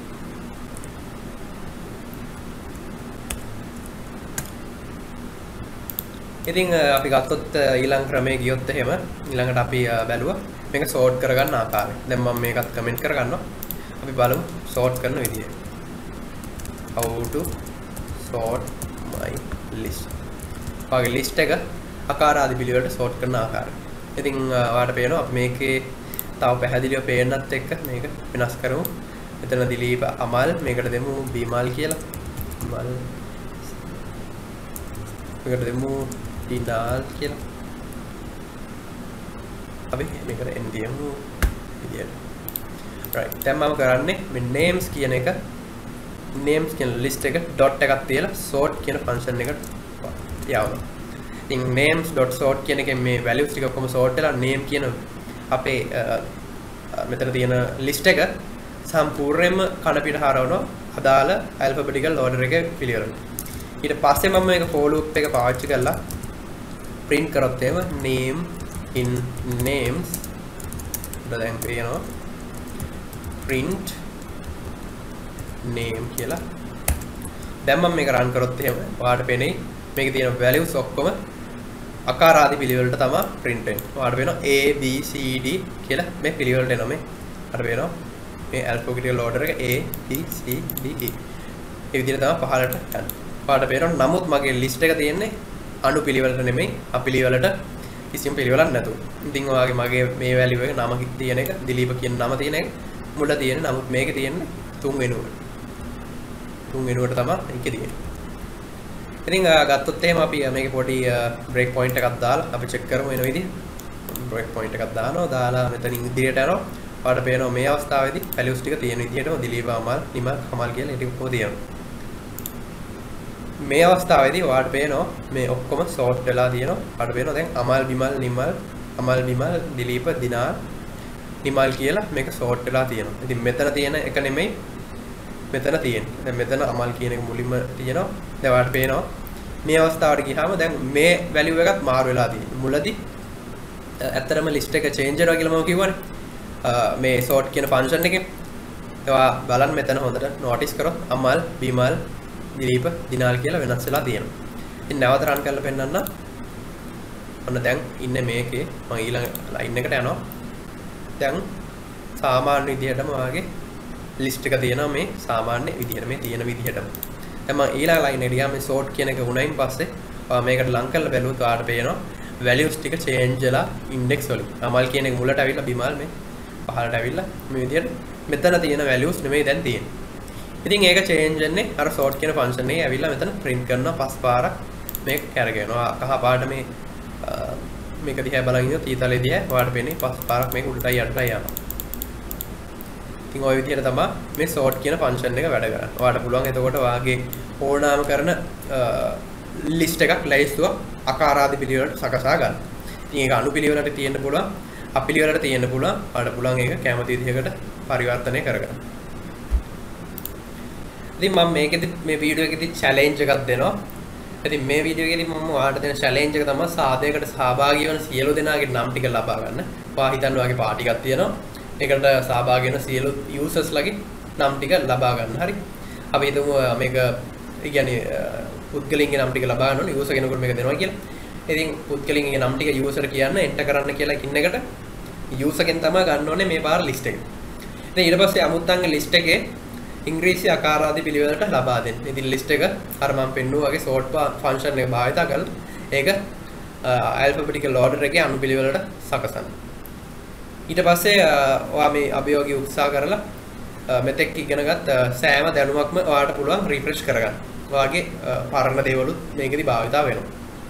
[SPEAKER 1] ඉතින් අපි ගත්තොත් ඊළඟ ක්‍රමයේ ගියොත් එහෙම ඊළඟට අපි බැලුවා මේක sort කරගන්න ආකාරය. දැන් මම මේකත් කමෙන්ට් කරගන්නවා. අපි බලමු sort කරන විදිය. how to sort my list. ඔයාගේ list එක ආකාර ආදී පිළිවෙලට sort කරන ආකාරය. ඉතින් ඔයාලට පේනවා අපි මේකේ තව පැහැදිලිව පේන්නත් එක්ක මේක වෙනස් කරමු. මෙතන දිලීප අමල් මේකට දෙමු බීමල් කියලා. අමල් මේකට දෙමු ඩිනාල් කියලා. අපි මේකට එන්දියම් විදියට. right. දැන් මම කරන්නේ මේ names කියන එක names කියන list එක dot එකක් තියලා sort කියන function එකට යවනවා. ඉතින් names.sort කියන එකෙන් මේ values ටික ඔක්කොම sort වෙලා name කියන අපේ මෙතන තියෙන list එක සම්පූර්ණයෙන්ම කන පිට හරවනවා අදාළ alphabetical order එකේ පිළිවෙලට. ඊට පස්සේ මම මේක for loop එක පාවිච්චි කරලා print කරොත් එහෙම name in names දැන් කියනවා print name කියලා. දැන් මම මේක run කරොත් එහෙම ඔයාලට පේන්නේ මේකේ තියෙන values ඔක්කොම ආකාරාදී පිළිවෙලට තමයි print වෙන්නේ. ඔයාලට පේනවා A B C D කියලා මේ පිළිවෙලට එනවා මේ. අර පේනවා මේ alphabetical order එක A B C D E. ඒ විදිහට තමයි පහළට යන්නේ. ඔයාලට පේනවා නමුත් මගේ list එක තියෙන්නේ අනු පිළිවෙලට නෙමෙයි අපිළිවෙලට කිසිම පිළිවෙලක් නැතුව. ඉතින් ඔයාගේ මගේ මේ value එක නම තියෙන එක දිලීප කියන නම තියෙන එක මුල තියෙන නමුත් මේකේ තියෙන්නේ 3 වෙනුවට. 3 වෙනුවට තමයි ඒකේ තියෙන්නේ. ඉතින් ගත්තොත් එහෙම අපි මේකේ පොඩි break point එකක් දාලා අපි check කරමු වෙන විදිහ. break point එකක් දානවා. දාලා මෙතනින් ඉදිරියට යනවා. ඔයාලට පේනවා මේ අවස්ථාවේදී values ටික තියෙන විදිහටම දිලීප අමල් නිමල් කමල් කියලා ඒක කොහොමද තියෙනවා. මේ අවස්ථාවේදී ඔයාලට පේනවා මේ ඔක්කොම sort වෙලා තියෙනවා. ඔයාලට පේනවා දැන් අමල් බිමල් නිමල් අමල් බිමල් දිලීප දිනාල් නිමල් කියලා මේක sort වෙලා තියෙනවා. ඉතින් මෙතන තියෙන එක නෙමෙයි මෙතන තියෙන්නේ. දැන් මෙතන අමල් කියන එක මුලින්ම තියෙනවා. දැන් ඔයාලට පේනවා මේ අවස්ථාවට ගියාම දැන් මේ value එකත් මාරු වෙලා තියෙනවා. මුලදී ඇත්තටම list එක change වෙනවා කියලා මම කිව්වනේ. මේ sort කියන function එකේ ඒවා බලන්න මෙතන හොඳට notice කරොත් අමල් බිමල් දිලීප දිනාල් කියලා වෙනස් වෙලා තියෙනවා. ඉතින් නැවත run කරලා පෙන්නන්න. ඔන්න දැන් ඉන්නේ මේකේ මම ඊළඟ line එකට යනවා. දැන් සාමාන්‍ය විදිහටම වාගේ list එක තියෙනවා මේ සාමාන්‍ය විදිහට මේ තියෙන විදිහටම. දැන් මම ඊළඟ line එකට ගියාම මේ sort කියන එක වුණයින් පස්සේ ඔයා මේකට ලං කරලා බැලුවොත් ඔයාලට පේනවා values ටික change වෙලා index වලින්. අමල් කියන එක මුලට ඇවිල්ලා බිමල් මේ පහළට ඇවිල්ලා මේ විදිහට මෙතන තියෙන values නෙමෙයි දැන් තියෙන්නේ. ඉතින් ඒක change වෙන්නේ අර sort කියන function එකේ ඇවිල්ලා මෙතන print කරනවා පස් පාරක් මේක කරගෙනවා. කහ පාට මේ මේක දිහා බලන් ඉන්න තීතලේ දිහා ඔයාලට පේන්නේ පස් පාරක් මේක උඩටයි යටටයි යනවා. ඉතින් ওই විදිහට තමයි මේ sort කියන function එක වැඩ කරන්නේ. ඔයාලට පුළුවන් එතකොට ඔයාගේ ඕනෑම කරන list එකක් ලයිස්තුවක් ආකාරාදී පිළිවෙලට සකසා ගන්න. ඉතින් ඒක අනු පිළිවෙලට තියෙන්න පුළුවන්, අපිළිවෙලට තියෙන්න පුළුවන්. ඔයාලට පුළුවන් ඒක කැමති විදිහකට පරිවර්තනය කරගන්න. ඉතින් මම මේකෙදි මේ වීඩියෝ එකේදී challenge එකක් දෙනවා. ඉතින් මේ වීඩියෝ එකේදී මම ඔයාලට දෙන challenge එක තමයි සාදයකට සහභාගී වෙන සියලු දෙනාගේ නම් ටික ලබා ගන්න. ඔයා හිතන්න ඔයාගේ පාටි එකක් තියෙනවා. ඒකට සහභාගී වෙන සියලු users ලගේ නම් ටික ලබා ගන්න. හරි. අපි හිතමු මේක කියන්නේ පුද්ගලයන්ගේ නම් ටික ලබා ගන්න ඕනේ user කෙනෙකුට මේක දෙනවා කියලා. ඉතින් පුද්ගලයන්ගේ නම් ටික user කියන්න enter කරන්න කියලා කින්න එකට user කෙන් තමයි ගන්න ඕනේ මේ පාර list එක. ඉතින් ඊට පස්සේ අමුත්තන්ගේ list එකේ ඉංග්‍රීසි ආකාරාදී පිළිවෙලට ලබා දෙන්න. ඉතින් list එක අර මම පෙන්නුවා වගේ sort function එක භාවිත කරලා ඒක alphabetical order එකේ අනු පිළිවෙලට සකසන්න. ඊට පස්සේ ඔයා මේ අභියෝගී උත්සාහ කරලා මෙතෙක් ඉගෙනගත් සෑම දැනුමක්ම ඔයාලට පුළුවන් රිෆ්‍රෙෂ් කරගන්න. ඔයාගේ පරණ දේවලුත් මේකෙදි භාවිතා වෙනවා.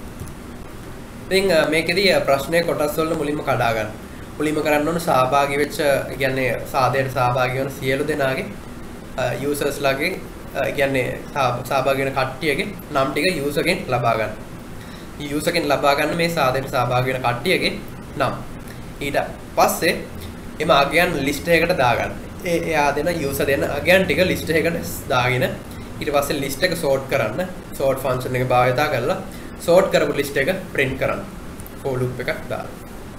[SPEAKER 1] ඉතින් මේකෙදි ප්‍රශ්නයේ කොටස් වල මුලින්ම කඩා ගන්න. මුලින්ම කරන්න ඕන සහභාගී වෙච්ච කියන්නේ සාදයට සහභාගී වෙන සියලු දෙනාගේ users ලගේ කියන්නේ සහභාගී වෙන කට්ටියගේ නම් ටික user කෙන් ලබා ගන්න. user කෙන් ලබා ගන්න මේ සාදයට සහභාගී වෙන කට්ටියගේ නම්. ඊට පස්සේ එම අගයන් list එකකට දාගන්න. එයා දෙන user දෙන අගයන් ටික list එකකට දාගෙන ඊට පස්සේ list එක sort කරන්න. sort function එක භාවිතා කරලා sort කරපු list එක print කරන්න. for loop එකක් දාලා.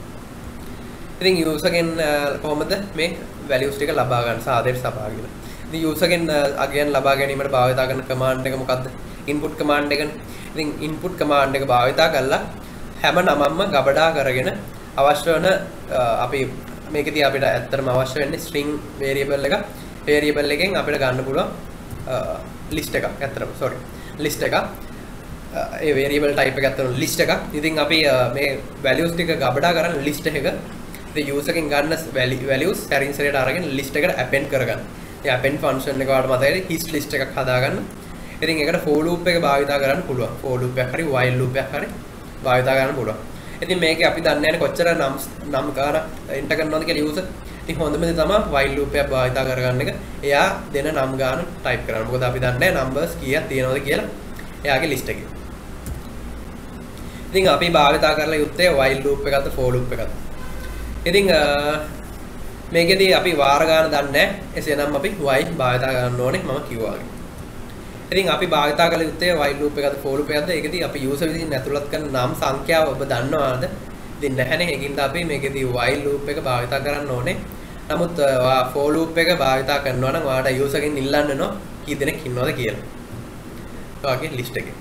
[SPEAKER 1] ඉතින් user කෙන් කොහොමද මේ values ටික ලබා ගන්න සාදයට සහභාගී වෙන. ඉතින් user කෙන් අගයන් ලබා ගැනීමට භාවිතා කරන command එක මොකද්ද? input command එකනේ. ඉතින් input command එක භාවිතා කරලා හැම නමක්ම ගබඩා කරගෙන අවශ්‍ය වෙන අපි මේකදී අපිට ඇත්තටම අවශ්‍ය වෙන්නේ string variable එක. variable එකෙන් අපිට ගන්න පුළුවන් list එකක්. ඇත්තටම list එකක්. ඒ variable type එක ඇත්තටම list එකක්. ඉතින් අපි මේ values ටික ගබඩා කරන් list එකක ඉතින් user කෙන් ගන්න values සැරින් සැරේට අරගෙන list එකට append කරගන්න. ඒ append function එක වලට මතකයි his list එකක් හදාගන්න. ඉතින් ඒකට for loop එක භාවිතා කරන්න පුළුවන්. for loop එකක් හරි while loop එකක් හරි භාවිතා කරන්න පුළුවන්. ඉතින් මේකේ අපි දන්නේ නැහැ කොච්චර නම් ගාන එන්ටර් කරනවද කියලා user. ඉතින් හොඳම දේ තමයි while loop එක භාවිතා කරගන්න එක. එයා දෙන නම් ගාන type කරන්න. මොකද අපි දන්නේ නැහැ numbers කීයක් තියෙනවද කියලා එයාගේ list එකේ. ඉතින් අපි භාවිතා කරලා යුත්තේ while loop එකක්ද for loop එකක්ද. ඉතින් මේකෙදී අපි වාර ගාන දන්නේ නැහැ. එසේනම් අපි while භාවිතා කරන්න ඕනේ මම කිව්වා වගේ. ඉතින් අපි භාවිතා කළ යුත්තේ while loop එකද for loop එකද ඒකදී අපි user විසින් ඇතුළත් කරන නම් සංඛ්‍යාව ඔබ දන්නවද? ඉතින් නැහැනේ. ඒකින්ද අපි මේකදී while loop එක භාවිතා කරන්න ඕනේ. නමුත් for loop එක භාවිතා කරනවා නම් ඔයාලට user ගෙන් ඉල්ලන්න වෙනවා කී දෙනෙක් ඉන්නවද කියලා. ඔයාගේ list එකේ.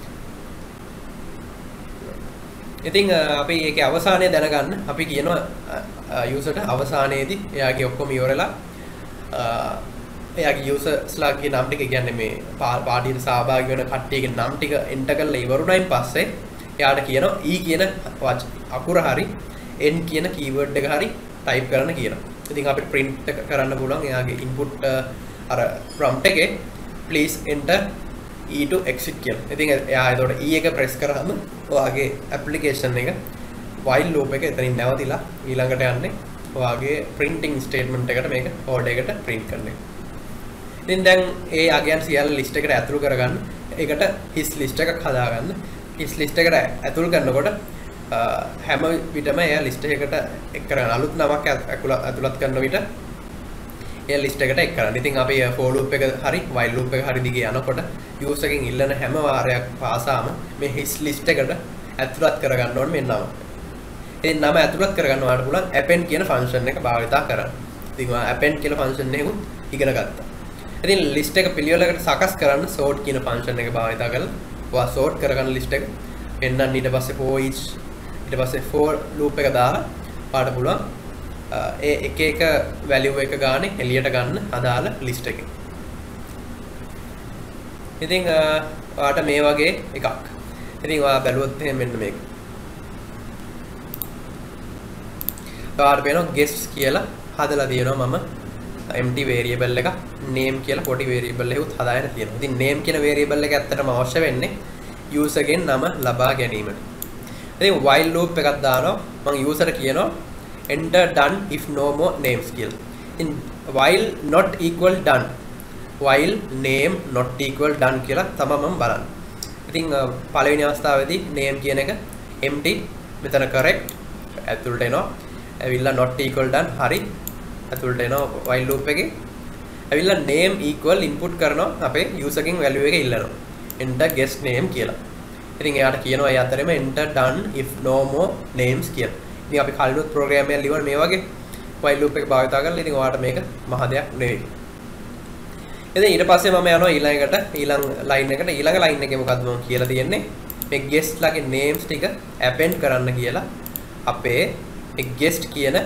[SPEAKER 1] ඉතින් අපි ඒකේ අවසානය දැනගන්න අපි කියනවා userට අවසානයේදී එයාගේ ඔක්කොම ඉවරලා එයාගේ usersලාගේ නම් ටික කියන්නේ මේ පාඩියට සහභාගී වෙන කට්ටියගේ නම් ටික enter කරලා ඉවරුණයින් පස්සේ එයාට කියනවා e කියන අකුර හරි n කියන keyword එක හරි type කරන්න කියනවා. ඉතින් අපිට print කරන්න පුළුවන් එයාගේ input අර prompt එකේ please enter e to exit කියලා. ඉතින් එයා එතකොට e එක press කරාම ඔයාගේ application එක while loop එක එතනින් නැවතිලා ඊළඟට යන්නේ ඔයාගේ printing statement එකට මේක code එකට print කරන එක. ඉතින් දැන් ඒ අගයන් සියල්ල list එකට ඇතුළු කරගන්න. ඒකට his list එකක් හදාගන්න. his list එකට ඇතුළු කරනකොට හැම විටම එයා list එකකට එක් කරගන්න. අලුත් නමක් ඇතුළත් කරන විට ඒ list එකට එක් කරන්න. ඉතින් අපි for loop එක හරි while loop එක හරි දිගේ යනකොට user එකෙන් ඉල්ලන හැම වාරයක් පාසාම මේ his list එකට ඇතුළත් කරගන්න ඕනේ මේ නම. ඉතින් නම ඇතුළත් කරගන්න ඔයාලට පුළුවන් append කියන function එක භාවිතා කරන්න. ඉතින් ඔයා append කියන function එකකුත් ඉගෙන ගත්තා. ඉතින් list එක පිළිවෙලකට සකස් කරන්න sort කියන function එක භාවිතා කරලා ඔයා sort කරගන්න list එක පෙන්නන්න ඊට පස්සේ for each ඊට පස්සේ for loop එක දාලා පාඩ පුළුවන් ඒ එක එක value එක ගානේ එළියට ගන්න අදාළ list එකෙන්. ඉතින් ඔයාට මේ වගේ එකක්. ඉතින් ඔයා බැලුවොත් එහෙනම් මෙන්න මේක. ඔයාට පේනවා guests කියලා හදලා තියෙනවා මම empty variable එක name කියලා පොඩි variable එකකුත් හදාගෙන තියෙනවා. ඉතින් name කියන variable එක ඇත්තටම අවශ්‍ය වෙන්නේ user ගෙන් නම ලබා ගැනීමට. ඉතින් while loop එකක් දානවා මම user කියනවා enter done if no more names කියලා. ඉතින් while not equal done while name not equal done කියලා තමයි මම බලන්නේ. ඉතින් පළවෙනි අවස්ථාවේදී name කියන එක empty මෙතන correct ඇතුළට එනවා. ඇවිල්ලා not equal done හරි ඇතුළට එනවා while loop එකේ. ඇවිල්ලා name equal input කරනවා අපේ user ගෙන් value එක ඉල්ලනවා. enter guest name කියලා. ඉතින් එයාට කියනවා ඒ අතරෙම enter done if no more names කියලා. ඉතින් අපි කලිනුත් ප්‍රෝග්‍රෑම් එකක් ලියවන මේ වගේ while loop එක භාවිත කරලා ඉතින් ඔයාලට මේක මහ දෙයක් නෙවෙයි. ඉතින් ඊට පස්සේ මම යනවා ඊළඟ line එකට. ඊළඟ line එකේ මොකද්ද මම කියලා තියෙන්නේ මේ guest ලාගේ names ටික append කරන්න කියලා අපේ මේ guest කියන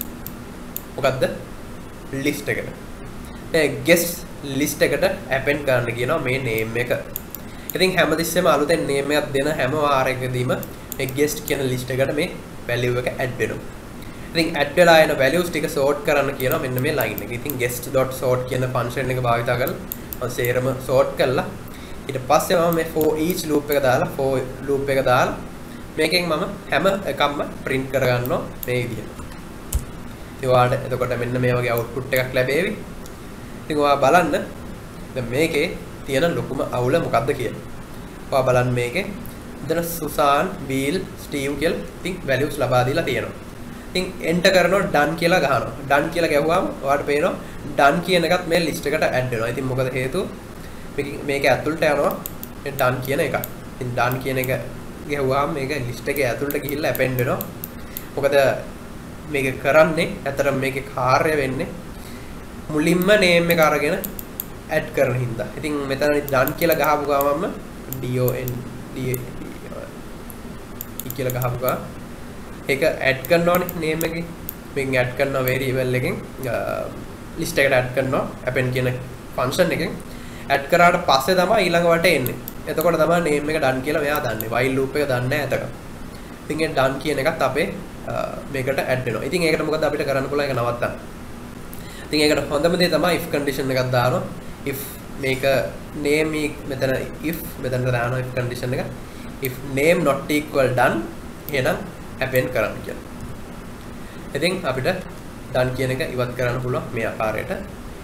[SPEAKER 1] මොකද්ද list එකට. මේ guest list එකට append කරන්න කියනවා මේ name එක. ඉතින් හැමතිස්සෙම අලුතෙන් name එකක් දෙන හැම වාරයකදීම මේ guest කියන list එකට මේ value එක add වෙනවා. ඉතින් add වෙලා එන values ටික sort කරන්න කියනවා මෙන්න මේ line එක. ඉතින් guest.sort කියන function එක භාවිත කරලා මම සේරම sort කළා. ඊට පස්සේ මම මේ for each loop එක දාලා මේකෙන් මම හැම එකක්ම print කරගන්නවා මේ විදිහට. ඉතින් ඔයාලට එතකොට මෙන්න මේ වගේ output එකක් ලැබෙවි. ඉතින් ඔයා බලන්න දැන් මේකේ තියෙන ලොකුම අවුල මොකක්ද කියලා. ඔයා බලන්න මේකේ දැන් සුසාන්, බීල්, ස්ටීව් කියලා ඉතින් values ලබා දීලා තියෙනවා. ඉතින් enter කරනවා done කියලා ගහනවා. done කියලා ගැහුවාම ඔයාලට පේනවා done කියන එකත් මේ list එකට add වෙනවා. ඉතින් මොකද හේතුව? මේක ඇතුළට යනවා මේ done කියන එක. ඉතින් done කියන එක ගැහුවාම මේක list එකේ ඇතුළට ගිහිල්ලා append වෙනවා. මොකද මේක කරන්නේ ඇත්තටම මේකේ කාර්ය වෙන්නේ මුලින්ම name එක අරගෙන add කරන හින්දා. ඉතින් මෙතන done කියලා ගහපු ගමන්ම කියලා ගහපු ගා ඒක add කරන්න ඕනේ name එකේ. මේකෙන් add කරනවා variable එකෙන් list එකට add කරනවා append කියන function එකෙන් add කරාට පස්සේ තමයි ඊළඟ වටේ එන්නේ. එතකොට තමයි name එක done කියලා මෙයා දන්නේ. while loop එක දන්නේ නැහැ එතක. ඉතින් ඒ done කියන එකත් අපේ මේකට add වෙනවා. ඉතින් ඒකට මොකද අපිට කරන්න පුළුවන් ඒක නවත්තන්න. ඉතින් ඒකට හොඳම දේ තමයි if condition එකක් දානවා. if මේක name මෙතන if මෙතන දානවා if condition එක. if name not equal done එහෙනම් append කරන්න කියලා. ඉතින් අපිට done කියන එක ඉවත් කරන්න පුළුවන් මේ ආකාරයට.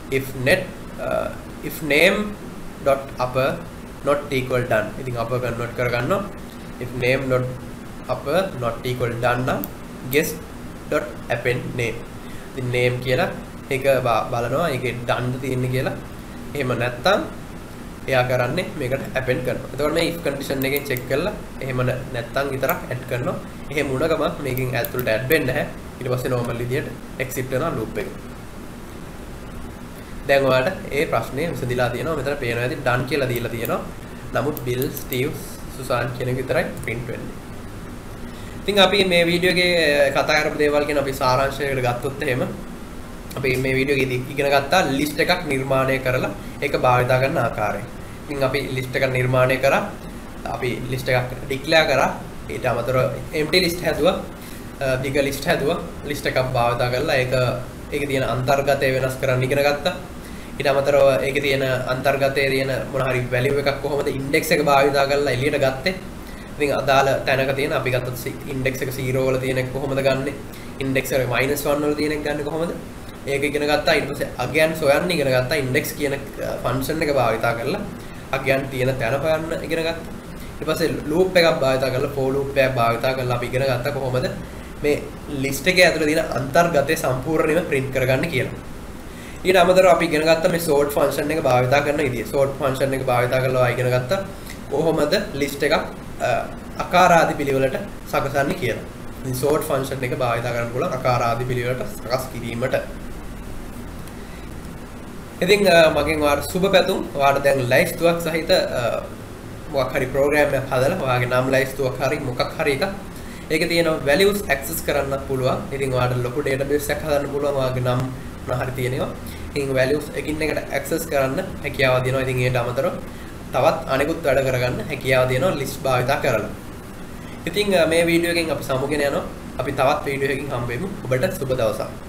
[SPEAKER 1] if name dot upper not equal done. ඉතින් upper convert කරගන්නවා. if name dot upper not equal done නම් guest dot append name. ඉතින් name කියලා ඒක බලනවා ඒකේ done තියෙන්නේ කියලා. එහෙම නැත්නම් එයා කරන්නේ මේකට append කරනවා. එතකොට මේ if condition එකෙන් check කරලා එහෙම නැත්තම් විතරක් add කරනවා. එහෙම වුණ ගමන් මේකෙන් ඇතුළට add වෙන්නේ නැහැ. ඊට පස්සේ normal විදියට exit වෙනවා loop එක. දැන් ඔයාලට ඒ ප්‍රශ්නේ විසඳලා තියෙනවා. මෙතන පේනවා ඇති done කියලා දීලා තියෙනවා. නමුත් Bill, Steve, Susan කියන එක විතරයි print වෙන්නේ. ඉතින් අපි මේ වීඩියෝ එකේ කතා කරපු දේවල් ගැන අපි සාරාංශයකට ගත්තොත් එහෙම අපි මේ වීඩියෝ එකේදී ඉගෙන ගත්තා list එකක් නිර්මාණය කරලා ඒක භාවිතා කරන ආකාරය. ඉතින් අපි list එකක් නිර්මාණය කරා. අපි list එකක් declare කරා. ඊට අමතරව empty list හැදුවා. big list හැදුවා. list එකක් භාවිතා කරලා ඒකේ තියෙන අන්තර්ගතය වෙනස් කරන්න ඉගෙන ගත්තා. ඊට අමතරව ඒකේ තියෙන අන්තර්ගතයේ තියෙන මොන හරි value එකක් කොහොමද index එක භාවිතා කරලා එළියට ගත්තේ. ඉතින් අදාළ තැනක තියෙන අපි ගත්තොත් index එක 0 වල තියෙන එක කොහොමද ගන්නෙ? index එක -1 වල තියෙන එක ගන්න කොහොමද? ඒක ඉගෙන ගත්තා. ඊට පස්සේ again සොයන්න ඉගෙන ගත්තා. index කියන function එක භාවිතා කරලා again තියෙන තැන හොයන්න ඉගෙන ගත්තා. ඊට පස්සේ loop එකක් භාවිතා කරලා for loop එකක් භාවිතා කරලා අපි ඉගෙන ගත්තා කොහොමද මේ list එකේ ඇතුළේ තියෙන අන්තර්ගතය සම්පූර්ණයෙන්ම print කරගන්න කියලා. ඊට අමතරව අපි ඉගෙන ගත්තා මේ sort function එක භාවිතා කරන විදිය. sort function එක භාවිතා කරලා ඉගෙන ගත්තා කොහොමද list එකක් ආකාරාදි පිළිවෙලට සකසන්නේ කියලා. ඉතින් sort function එක භාවිතා කරන්න පුළුවන් ආකාරාදි පිළිවෙලට සකස් කිරීමට. ඉතින් මගෙන් ඔයාලට සුබ පැතුම්. ඔයාලට දැන් ලයිස්තුවක් සහිත මොකක් හරි ප්‍රෝග්‍රෑම් එකක් හදලා ඔයාගේ නම් ලයිස්තුවක් හරි මොකක් හරි එකක් ඒකේ තියෙන values access කරන්නත් පුළුවන්. ඉතින් ඔයාලට ලොකු database එකක් හදන්න පුළුවන් ඔයාගේ නම් මොන හරි තියෙනවා. ඉතින් values එකින් එකට access කරන්න හැකියාව දෙනවා. ඉතින් ඒකට අමතරව තවත් අනෙකුත් වැඩ කරගන්න හැකියාව දෙනවා list භාවිතා කරලා. ඉතින් මේ වීඩියෝ එකෙන් අපි සමුගෙන යනවා. අපි තවත් වීඩියෝ එකකින් හම්බ වෙමු. ඔබට සුබ දවසක්.